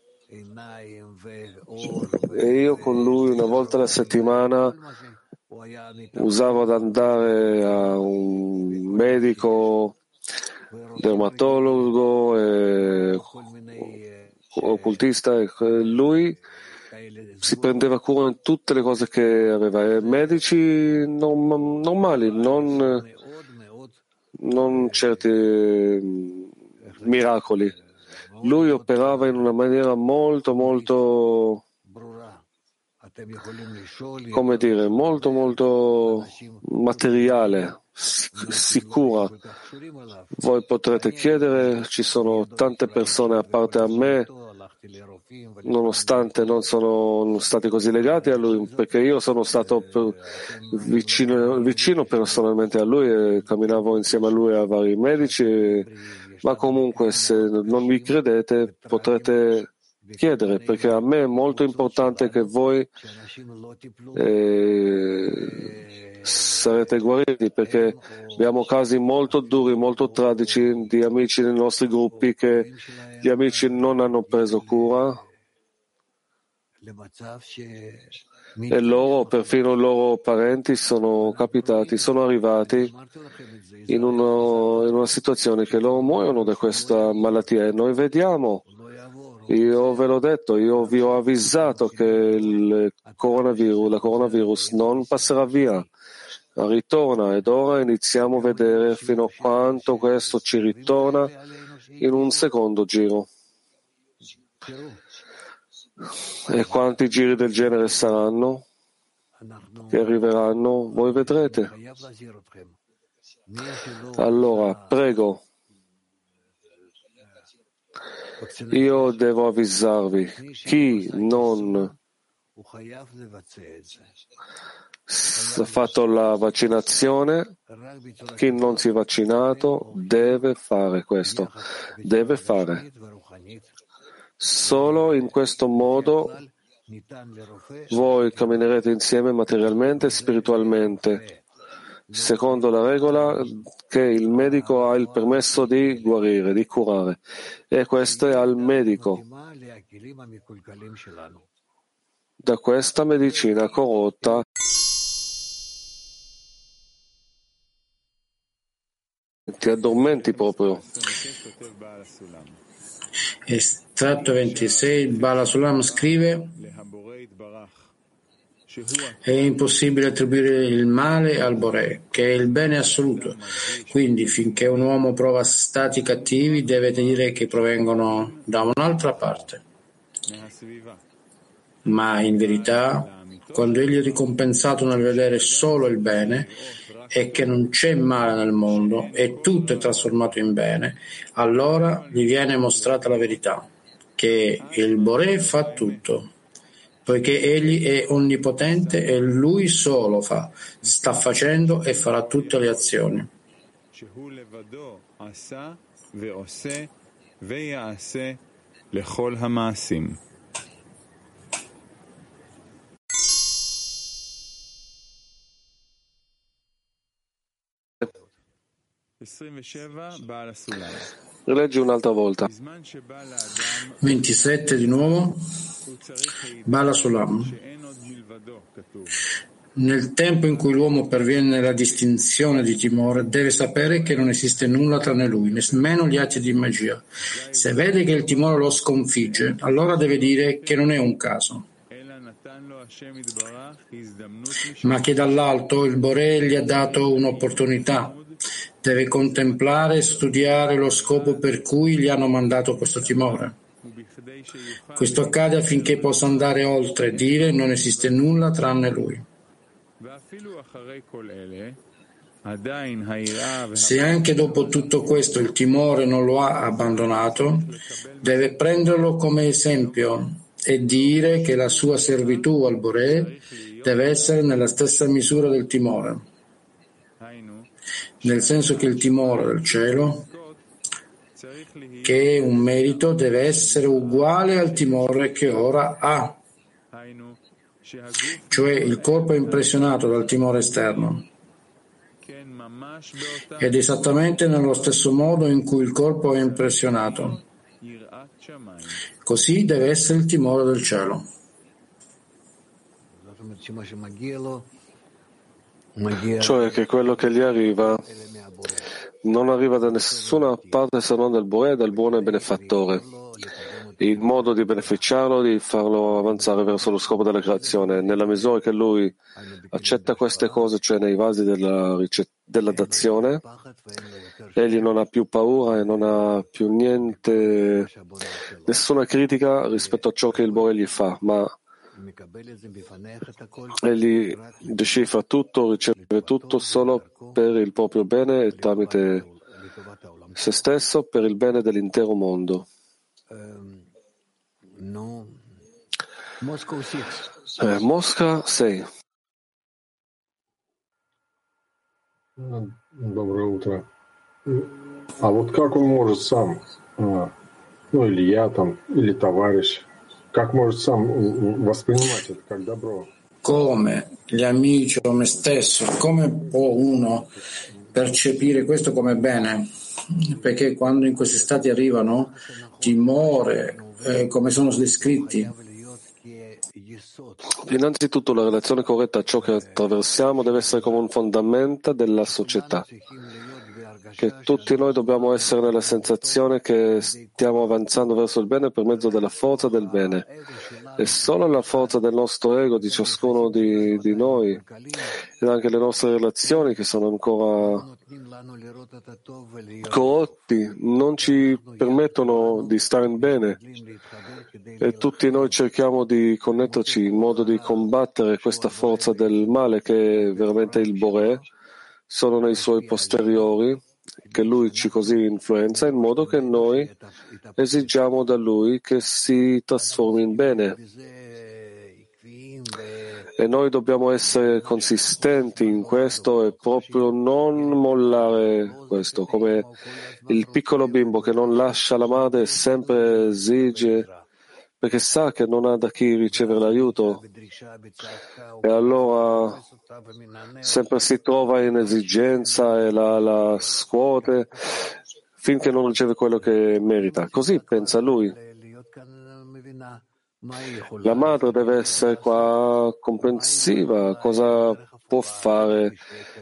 E io con lui 1 volta alla settimana usavo ad andare a un medico dermatologo e occultista, e lui si prendeva cura in tutte le cose che aveva, e medici normali, non certi miracoli. Lui operava in una maniera molto molto materiale, sicura. Voi potrete chiedere, ci sono tante persone a parte a me, nonostante non sono stati così legati a lui, perché io sono stato vicino personalmente a lui e camminavo insieme a lui a vari medici, ma comunque se non mi credete potrete chiedere, perché a me è molto importante che voi sarete guariti, perché abbiamo casi molto duri, molto tragici di amici nei nostri gruppi che gli amici non hanno preso cura E loro, perfino i loro parenti, sono arrivati in una situazione che loro muoiono da questa malattia. E noi vediamo, io ve l'ho detto, io vi ho avvisato che la coronavirus non passerà via, ritorna, ed ora iniziamo a vedere fino a quanto questo ci ritorna in un secondo giro. E quanti giri del genere saranno che arriveranno, voi vedrete. Allora, prego, io devo avvisarvi, chi non ha fatto la vaccinazione, chi non si è vaccinato deve fare questo, deve fare. Solo in questo modo voi camminerete insieme materialmente e spiritualmente, secondo la regola che il medico ha il permesso di guarire, di curare, e questo è al medico. Da questa medicina corrotta ti addormenti proprio. Estratto 26, Bala Sulam scrive: è impossibile attribuire il male al Boré, che è il bene assoluto. Quindi, finché un uomo prova stati cattivi, deve dire che provengono da un'altra parte. Ma in verità, quando egli è ricompensato nel vedere solo il bene e che non c'è male nel mondo e tutto è trasformato in bene, allora gli viene mostrata la verità, che il Boré fa tutto, poiché egli è onnipotente e lui solo sta facendo e farà tutte le azioni. 27 Rileggi un'altra volta. 27 di nuovo, Bala Sulam. Nel tempo in cui l'uomo perviene nella distinzione di timore, deve sapere che non esiste nulla tranne lui, nemmeno gli atti di magia. Se vede che il timore lo sconfigge, allora deve dire che non è un caso, ma che dall'alto il Boré gli ha dato un'opportunità. Deve contemplare e studiare lo scopo per cui gli hanno mandato questo timore. Questo accade affinché possa andare oltre e dire non esiste nulla tranne lui. Se anche dopo tutto questo il timore non lo ha abbandonato, deve prenderlo come esempio e dire che la sua servitù al Boré deve essere nella stessa misura del timore, nel senso che il timore del cielo, che è un merito, deve essere uguale al timore che ora ha, cioè il corpo è impressionato dal timore esterno, ed esattamente nello stesso modo in cui il corpo è impressionato, così deve essere il timore del cielo. Cioè che quello che gli arriva non arriva da nessuna parte se non dal Boré, dal buono e benefattore. Il modo di beneficiarlo, di farlo avanzare verso lo scopo della creazione, nella misura che lui accetta queste cose, cioè nei vasi della dazione, egli non ha più paura e non ha più niente, nessuna critica rispetto a ciò che il Boré gli fa, ma egli decifra tutto, riceve tutto solo per il proprio bene e tramite se stesso per il bene dell'intero mondo. Mosca 6. Доброе утро. А вот как он может сам, ну или я там, или товарищ, как может сам воспринимать это как добро? Come gli amici o me stesso, come può uno percepire questo come bene? Perché quando in questi stati arrivano timore, come sono descritti, Innanzitutto la relazione corretta a ciò che attraversiamo deve essere come un fondamento della società, che tutti noi dobbiamo essere nella sensazione che stiamo avanzando verso il bene per mezzo della forza del bene, e solo la forza del nostro ego, di ciascuno di noi, ed anche le nostre relazioni che sono ancora corrotti, non ci permettono di stare in bene, e tutti noi cerchiamo di connetterci in modo di combattere questa forza del male che è veramente il Boré, sono nei suoi posteriori, che lui ci così influenza, in modo che noi esigiamo da lui che si trasformi in bene. E noi dobbiamo essere consistenti in questo e proprio non mollare questo, come il piccolo bimbo che non lascia la madre e sempre esige, perché sa che non ha da chi ricevere l'aiuto, e allora sempre si trova in esigenza e la scuote finché non riceve quello che merita. Così pensa lui. La madre deve essere qua comprensiva, cosa può fare,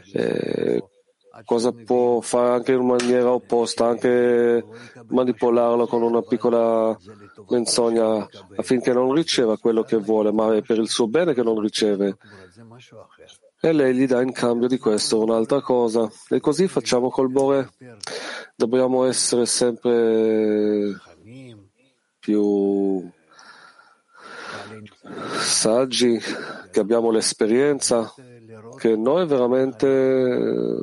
cosa può fare anche in maniera opposta, anche manipolarlo con una piccola menzogna affinché non riceva quello che vuole, ma è per il suo bene che non riceve. E lei gli dà in cambio di questo un'altra cosa. E così facciamo col Boré. Dobbiamo essere sempre più saggi, che abbiamo l'esperienza, che noi veramente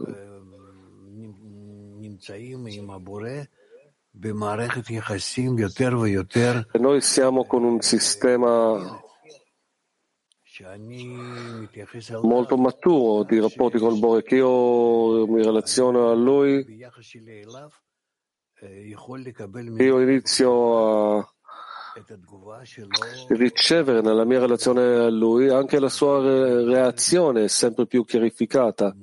noi siamo con un sistema molto maturo di rapporti col Boré, che io mi relaziono a lui, io inizio a ricevere nella mia relazione a lui anche la sua reazione sempre più chiarificata,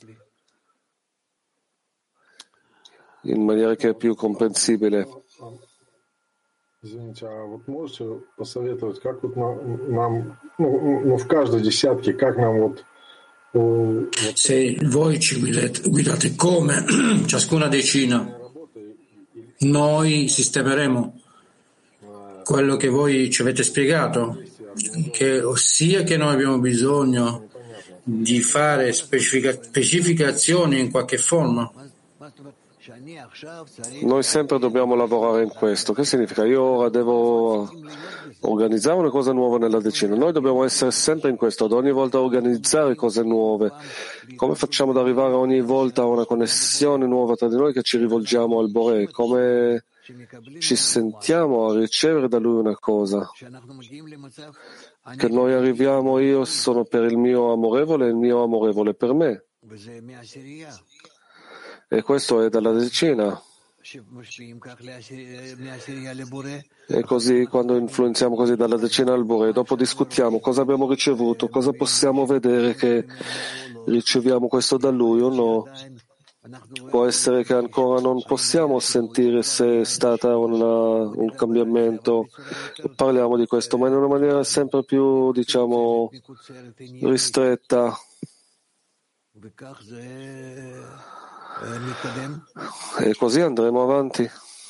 in maniera che è più comprensibile. Извините, а вот можете посоветовать, как вот нам в каждой десятке, как нам вот... Se voi ci guidate come ciascuna decina, noi sistemeremo quello che voi ci avete spiegato, ossia che noi abbiamo bisogno di fare specificazioni in qualche forma. Noi sempre dobbiamo lavorare in questo. Che significa? Io ora devo organizzare una cosa nuova nella decina. Noi dobbiamo essere sempre in questo, ad ogni volta organizzare cose nuove. Come facciamo ad arrivare ogni volta a una connessione nuova tra di noi, che ci rivolgiamo al Boré? Come ci sentiamo a ricevere da lui una cosa? Che noi arriviamo, io sono per il mio amorevole e il mio amorevole per me. E questo è dalla decina. E così, quando influenziamo così dalla decina al Boré, dopo discutiamo cosa abbiamo ricevuto, cosa possiamo vedere che riceviamo questo da lui o no. Può essere che ancora non possiamo sentire se è stato un cambiamento, parliamo di questo, ma in una maniera sempre più, diciamo, ristretta. E così andremo avanti.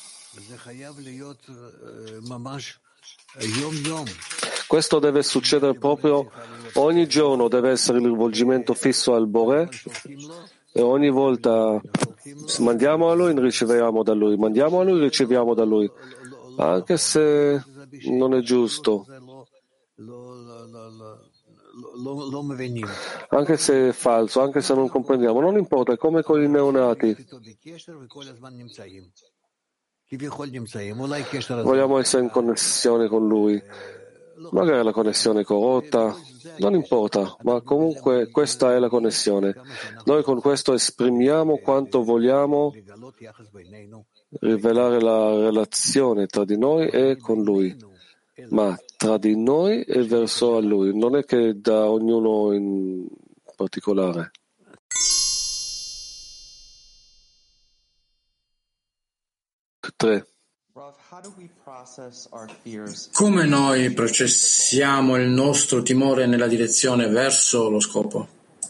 Questo deve succedere proprio ogni giorno, deve essere il rivolgimento fisso al Boré, e ogni volta mandiamo a lui, riceviamo da lui, mandiamo a lui, riceviamo da lui, anche se non è giusto, anche se è falso, anche se non comprendiamo, non importa, è come con i neonati. Vogliamo essere in connessione con lui, magari la connessione è corrotta, non importa, ma comunque questa è la connessione. Noi con questo esprimiamo quanto vogliamo rivelare la relazione tra di noi e con lui, ma tra di noi e verso a lui, non è che da ognuno in particolare. Tre. Come noi processiamo il nostro timore nella direzione verso lo scopo?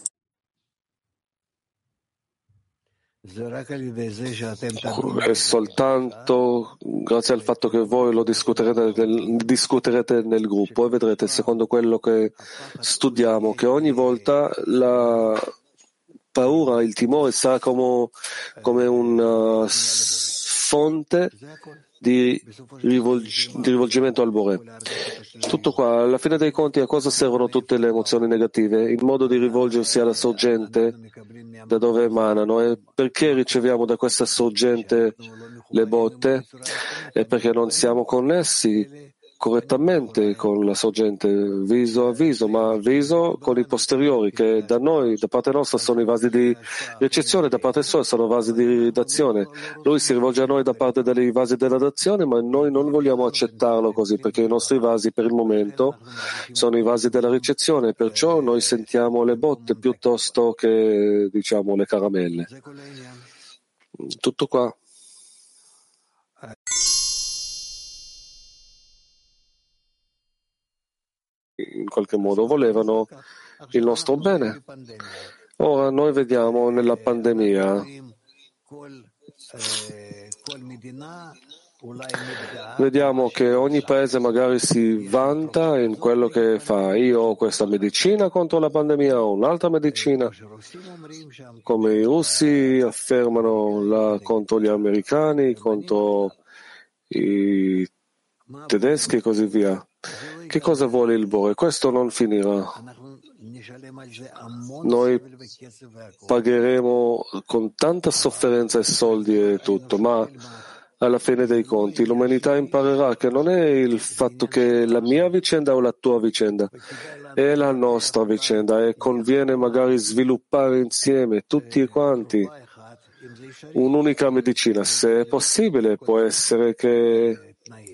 È soltanto grazie al fatto che voi lo discuterete nel gruppo e vedrete, secondo quello che studiamo, che ogni volta la paura, il timore sarà come una fonte di rivolgimento al Boré. Tutto qua, alla fine dei conti, a cosa servono tutte le emozioni negative? Il modo di rivolgersi alla sorgente da dove emanano. E perché riceviamo da questa sorgente le botte? È perché non siamo connessi correttamente con la sorgente viso a viso, ma viso con i posteriori, che da noi, da parte nostra, sono i vasi di ricezione, da parte sua sono vasi di dazione. Lui si rivolge a noi da parte dei vasi della dazione, ma noi non vogliamo accettarlo così, perché i nostri vasi per il momento sono i vasi della ricezione, perciò noi sentiamo le botte piuttosto che, diciamo, le caramelle. Tutto qua. In qualche modo volevano il nostro bene. Ora noi vediamo nella pandemia, vediamo che ogni paese magari si vanta in quello che fa. Io ho questa medicina contro la pandemia, ho un'altra medicina, come i russi affermano contro gli americani, contro i tedeschi e così via. Che cosa vuole il Bore? Questo non finirà. Noi pagheremo con tanta sofferenza e soldi e tutto, ma alla fine dei conti l'umanità imparerà che non è il fatto che la mia vicenda o la tua vicenda, è la nostra vicenda e conviene magari sviluppare insieme tutti quanti un'unica medicina. Se è possibile, può essere che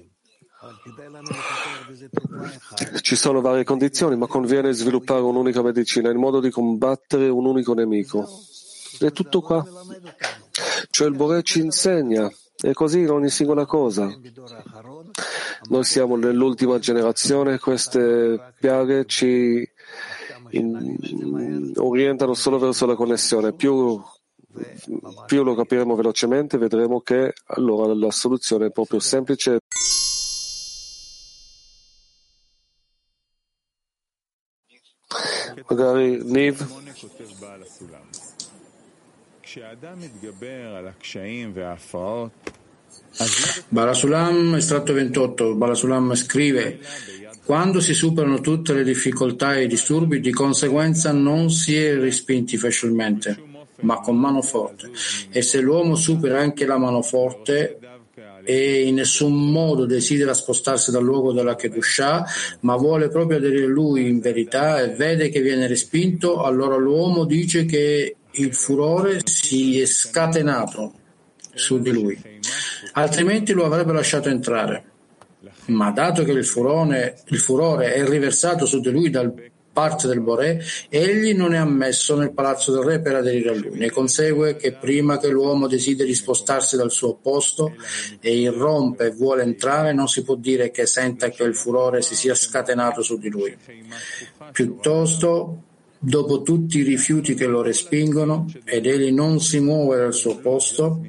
ci sono varie condizioni, ma conviene sviluppare un'unica medicina in modo di combattere un unico nemico. È tutto qua. Cioè il Boré ci insegna, è così in ogni singola cosa. Noi siamo nell'ultima generazione, queste piaghe ci orientano solo verso la connessione. Più lo capiremo velocemente, vedremo che allora la soluzione è proprio semplice. magari Niv. Balasulam, estratto 28. Balasulam scrive: quando si superano tutte le difficoltà e i disturbi, di conseguenza non si è respinti facilmente, ma con mano forte. E se l'uomo supera anche la mano forte e in nessun modo desidera spostarsi dal luogo della Kedushah, ma vuole proprio aderire a lui in verità e vede che viene respinto, allora l'uomo dice che il furore si è scatenato su di lui, altrimenti lo avrebbe lasciato entrare. Ma dato che il furore è riversato su di lui da parte del Boré, egli non è ammesso nel palazzo del re per aderire a lui. Ne consegue che prima che l'uomo desideri spostarsi dal suo posto e irrompe e vuole entrare, non si può dire che senta che il furore si sia scatenato su di lui. Piuttosto, dopo tutti i rifiuti che lo respingono ed egli non si muove dal suo posto,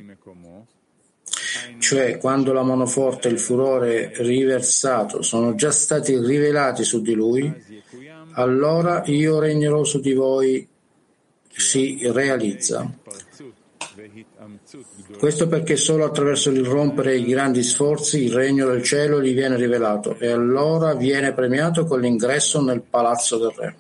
cioè quando la mano forte e il furore riversato sono già stati rivelati su di lui, allora io regnerò su di voi, si realizza. Questo perché solo attraverso l'irrompere i grandi sforzi il regno del cielo gli viene rivelato e allora viene premiato con l'ingresso nel palazzo del re.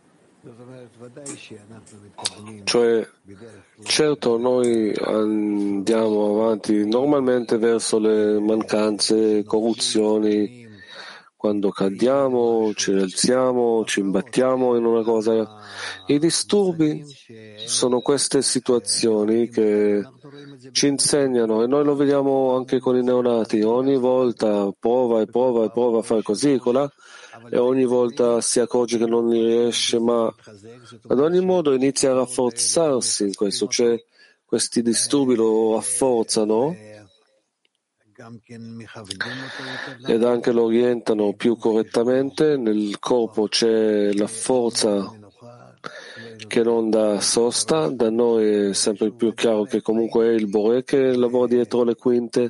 Cioè, certo, noi andiamo avanti normalmente verso le mancanze, corruzioni. Quando cadiamo, ci rialziamo, ci imbattiamo in una cosa. I disturbi sono queste situazioni che ci insegnano e noi lo vediamo anche con i neonati. Ogni volta prova a fare così, colà, e ogni volta si accorge che non riesce, ma ad ogni modo inizia a rafforzarsi in questo, cioè questi disturbi lo rafforzano ed anche lo orientano più correttamente. Nel corpo c'è la forza che non dà sosta. Da noi è sempre più chiaro che comunque è il Boré che lavora dietro le quinte,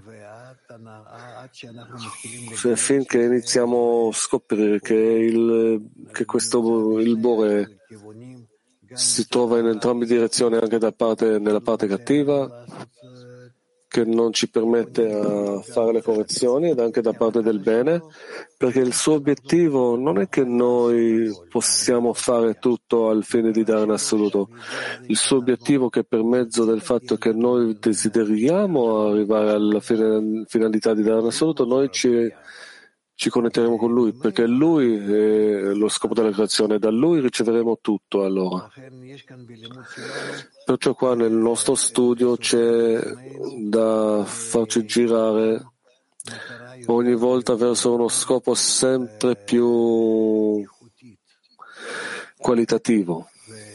finché iniziamo a scoprire che il Boré si trova in entrambe le direzioni, anche nella parte cattiva, che non ci permette a fare le correzioni, ed anche da parte del bene, perché il suo obiettivo non è che noi possiamo fare tutto al fine di dare in assoluto. Il suo obiettivo è che per mezzo del fatto che noi desideriamo arrivare alla finalità di dare in assoluto, noi ci connetteremo con lui, perché lui è lo scopo della creazione, da lui riceveremo tutto allora. Perciò qua nel nostro studio c'è da farci girare ogni volta verso uno scopo sempre più qualitativo.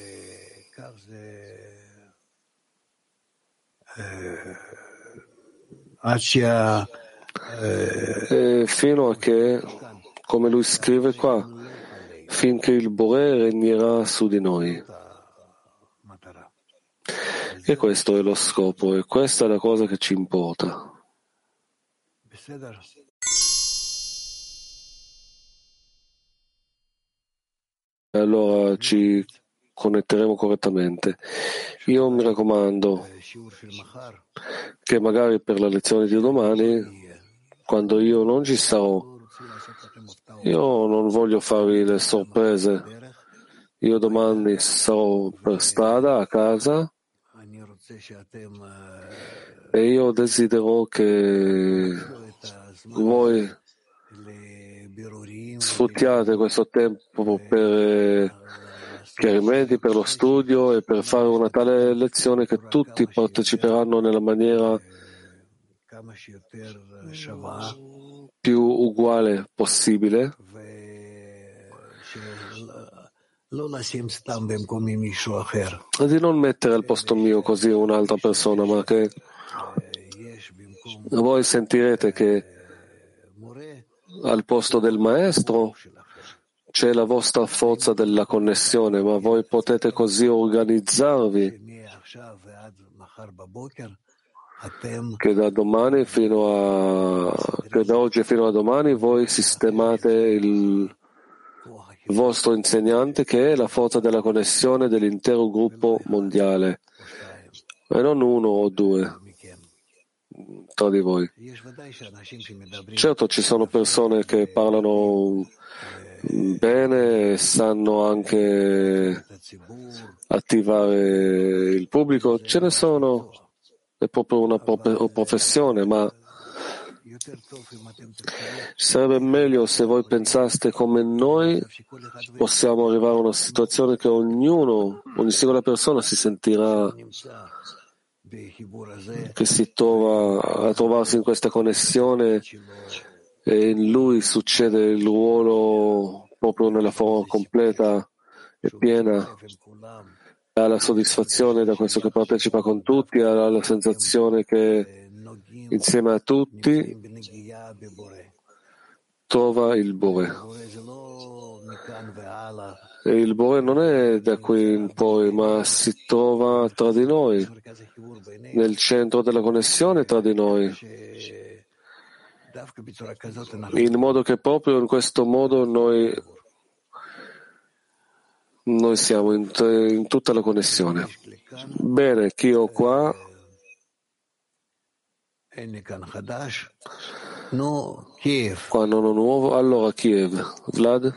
Fino a che, come lui scrive qua, finché il Boré regnerà su di noi. E questo è lo scopo, e questa è la cosa che ci importa. Allora ci connetteremo correttamente. Io mi raccomando che magari per la lezione di domani, quando io non ci sarò, io non voglio farvi le sorprese. Io domani sarò per strada, a casa, e io desidero che voi sfruttiate questo tempo per chiarimenti, per lo studio e per fare una tale lezione che tutti parteciperanno nella maniera più uguale possibile, di non mettere al posto mio così un'altra persona, ma che voi sentirete che al posto del maestro c'è la vostra forza della connessione, ma voi potete così organizzarvi che da oggi fino a domani voi sistemate il vostro insegnante, che è la forza della connessione dell'intero gruppo mondiale, e non uno o due tra di voi. Certo, ci sono persone che parlano bene, sanno anche attivare il pubblico, ce ne sono, è proprio una professione, ma sarebbe meglio se voi pensaste come noi possiamo arrivare a una situazione che ogni singola persona si sentirà che si trova a trovarsi in questa connessione, e in lui succede il ruolo proprio nella forma completa e piena. Ha la soddisfazione da questo che partecipa con tutti, ha la sensazione che insieme a tutti trova il Boré. E il Boré non è da qui in poi, ma si trova tra di noi, nel centro della connessione tra di noi, in modo che proprio in questo modo noi siamo in tutta la connessione. Bene, chi ho qua? Qua non ho nuovo. Allora Kiev. Vlad?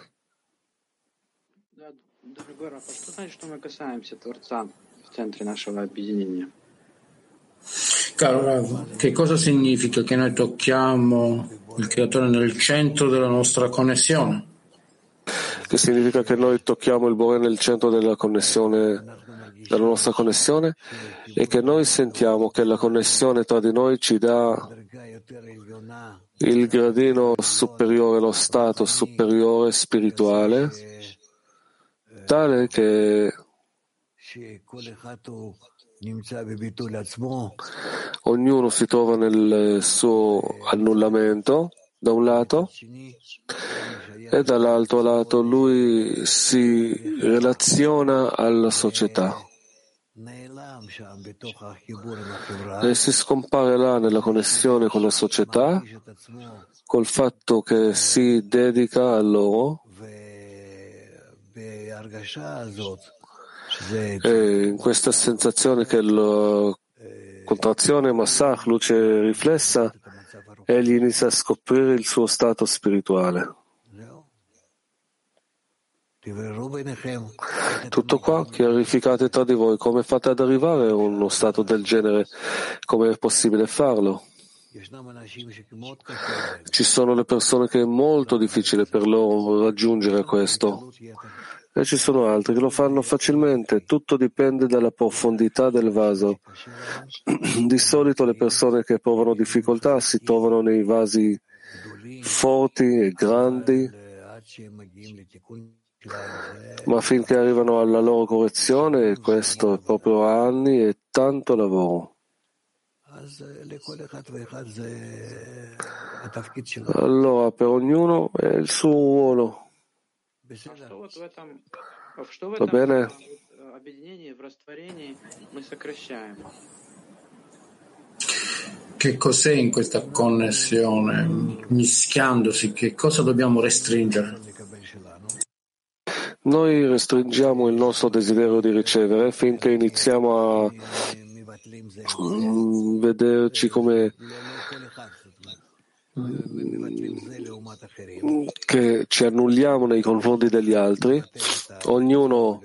Дорогой Раф, что значит, что мы касаемся Творца в центре нашего объединения? Caro Rav, che cosa significa che noi tocchiamo il Creatore nel centro della nostra connessione? Che significa che noi tocchiamo il Boré nel centro della nostra connessione, e che noi sentiamo che la connessione tra di noi ci dà il gradino superiore, lo stato superiore spirituale, tale che Ognuno si trova nel suo annullamento da un lato e dall'altro lato lui si relaziona alla società e si scompare là nella connessione con la società col fatto che si dedica a loro e in questa sensazione che la contrazione Massach, luce riflessa, egli inizia a scoprire il suo stato spirituale. Tutto qua, chiarificate tra di voi come fate ad arrivare a uno stato del genere, come è possibile farlo. Ci sono le persone che è molto difficile per loro raggiungere questo e ci sono altri che lo fanno facilmente. Tutto dipende dalla profondità del vaso. Di solito le persone che provano difficoltà si trovano nei vasi forti e grandi, ma finché arrivano alla loro correzione, questo è proprio anni e tanto lavoro. Allora, per ognuno è il suo ruolo. Va bene? Che cos'è in questa connessione, mischiandosi, che cosa dobbiamo restringere? Noi restringiamo il nostro desiderio di ricevere finché iniziamo a vederci come che ci annulliamo nei confronti degli altri. Ognuno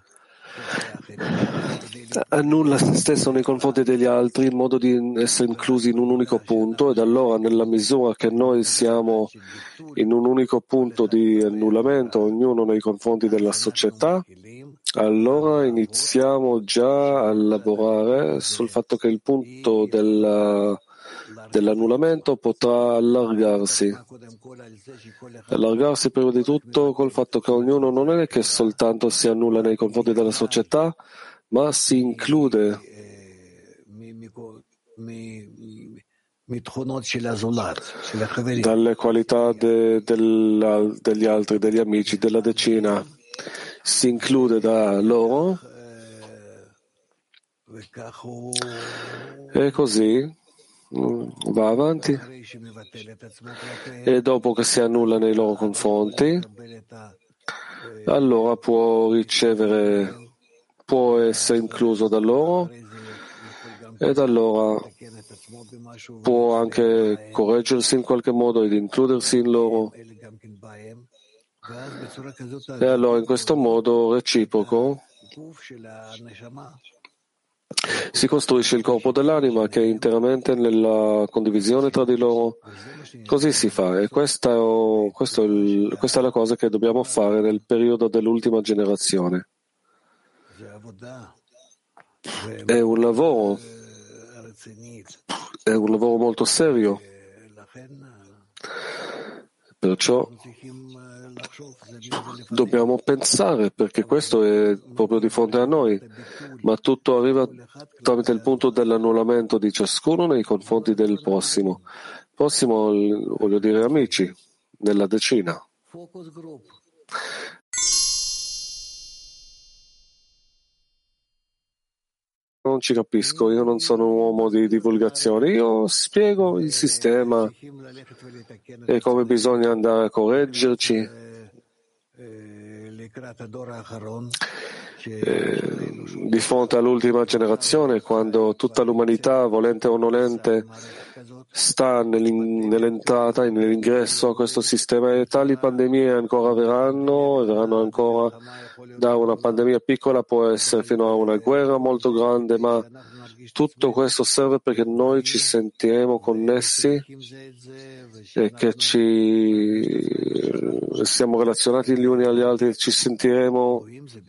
annulla se stesso nei confronti degli altri in modo di essere inclusi in un unico punto, ed allora nella misura che noi siamo in un unico punto di annullamento, ognuno nei confronti della società, allora iniziamo già a lavorare sul fatto che il punto dell'annullamento potrà allargarsi prima di tutto col fatto che ognuno non è che soltanto si annulla nei confronti della società, ma si include dalle qualità degli altri, degli amici, della decina, si include da loro e così va avanti, e dopo che si annulla nei loro confronti, allora può essere incluso da loro, ed allora può anche correggersi in qualche modo ed includersi in loro, e allora in questo modo reciproco si costruisce il corpo dell'anima che è interamente nella condivisione tra di loro. Così si fa, e questa è la cosa che dobbiamo fare nel periodo dell'ultima generazione. È un lavoro molto serio, perciò dobbiamo pensare, perché questo è proprio di fronte a noi, ma tutto arriva tramite il punto dell'annullamento di ciascuno nei confronti del prossimo. Prossimo, voglio dire amici, nella decina. Non ci capisco, io non sono un uomo di divulgazione, io spiego il sistema e come bisogna andare a correggerci. Di fronte all'ultima generazione, quando tutta l'umanità, volente o nolente, sta nell'entrata, nell'ingresso a questo sistema, e tali pandemie ancora verranno ancora. Da una pandemia piccola può essere fino a una guerra molto grande, ma tutto questo serve perché noi ci sentiremo connessi e che siamo relazionati gli uni agli altri, ci sentiremo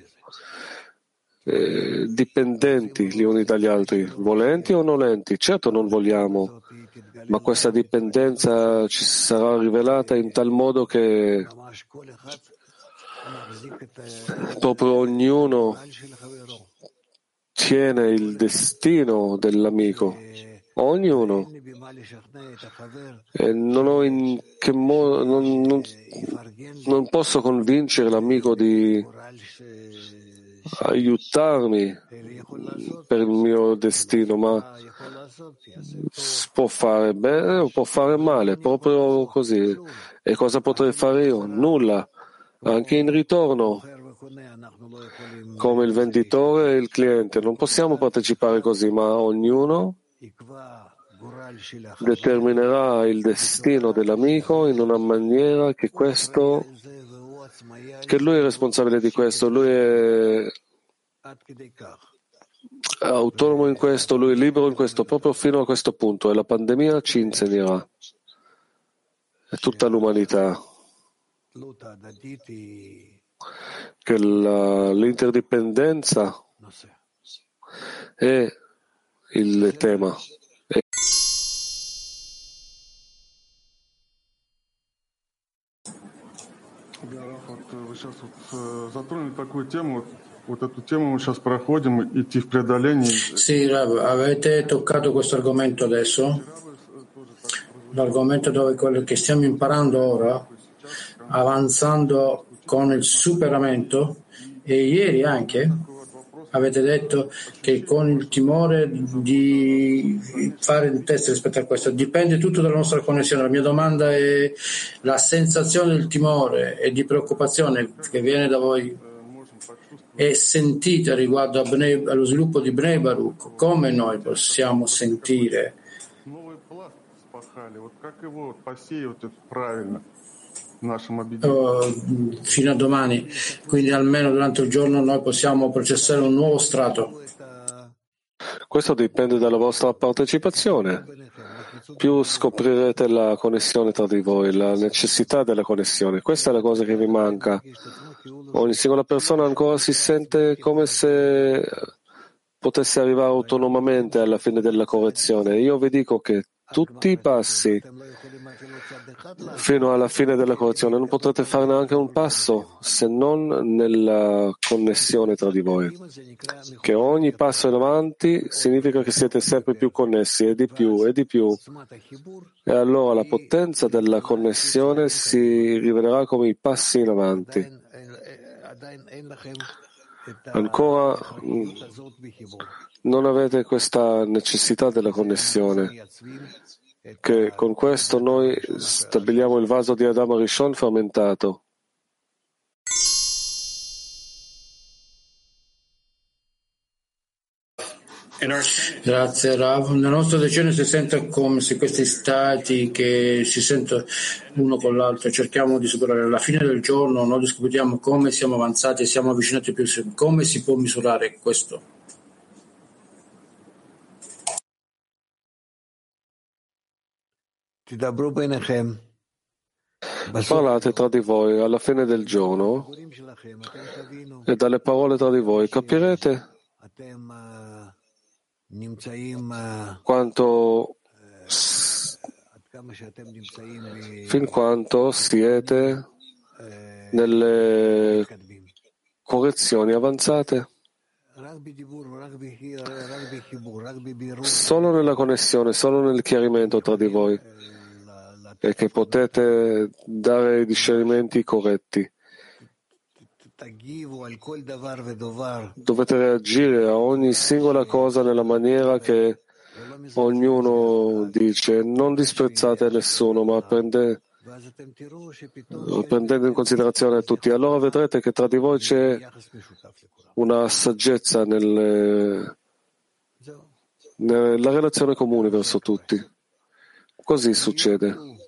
dipendenti gli uni dagli altri, volenti o nolenti. Certo non vogliamo, ma questa dipendenza ci sarà rivelata in tal modo che proprio ognuno tiene il destino dell'amico, ognuno, e non ho in che modo, non posso convincere l'amico di aiutarmi per il mio destino, ma può fare bene o può fare male, proprio così. E cosa potrei fare io? Nulla. Anche in ritorno, come il venditore e il cliente, non possiamo partecipare così, ma ognuno determinerà il destino dell'amico in una maniera che lui è responsabile di questo, lui è autonomo in questo, lui è libero in questo, proprio fino a questo punto, e la pandemia ci insegnerà, e tutta l'umanità, che l'interdipendenza è il tema. Sì, Rav, avete toccato questo argomento adesso, l'argomento dove quello che stiamo imparando ora, avanzando con il superamento, e ieri anche avete detto che con il timore di fare il test rispetto a questo, dipende tutto dalla nostra connessione. La mia domanda è: la sensazione del timore e di preoccupazione che viene da voi è sentita riguardo allo sviluppo di Bnei Baruch, come noi possiamo sentire fino a domani, quindi almeno durante il giorno noi possiamo processare un nuovo strato? Questo dipende dalla vostra partecipazione. Più scoprirete la connessione tra di voi, la necessità della connessione. Questa è la cosa che vi manca. Ogni singola persona ancora si sente come se potesse arrivare autonomamente alla fine della correzione. Io vi dico che tutti i passi fino alla fine della correzione non potrete fare neanche un passo se non nella connessione tra di voi. Che ogni passo in avanti significa che siete sempre più connessi, e di più e di più. E allora la potenza della connessione si rivelerà come i passi in avanti. Ancora non avete questa necessità della connessione, che con questo noi stabiliamo il vaso di Adamo Rishon frammentato. Grazie Rav. Nel nostro decennio si sente come se questi stati che si sentono uno con l'altro, cerchiamo di superare. Alla fine del giorno noi discutiamo come siamo avanzati e siamo avvicinati più. Come si può misurare questo? Parlate tra di voi alla fine del giorno e dalle parole tra di voi capirete fin quanto siete nelle correzioni avanzate. Solo nella connessione, solo nel chiarimento tra di voi, e che potete dare i discernimenti corretti. Dovete reagire a ogni singola cosa nella maniera che ognuno dice. Non disprezzate nessuno, ma prendete in considerazione tutti. Allora vedrete che tra di voi c'è una saggezza nella relazione comune verso tutti. Così succede.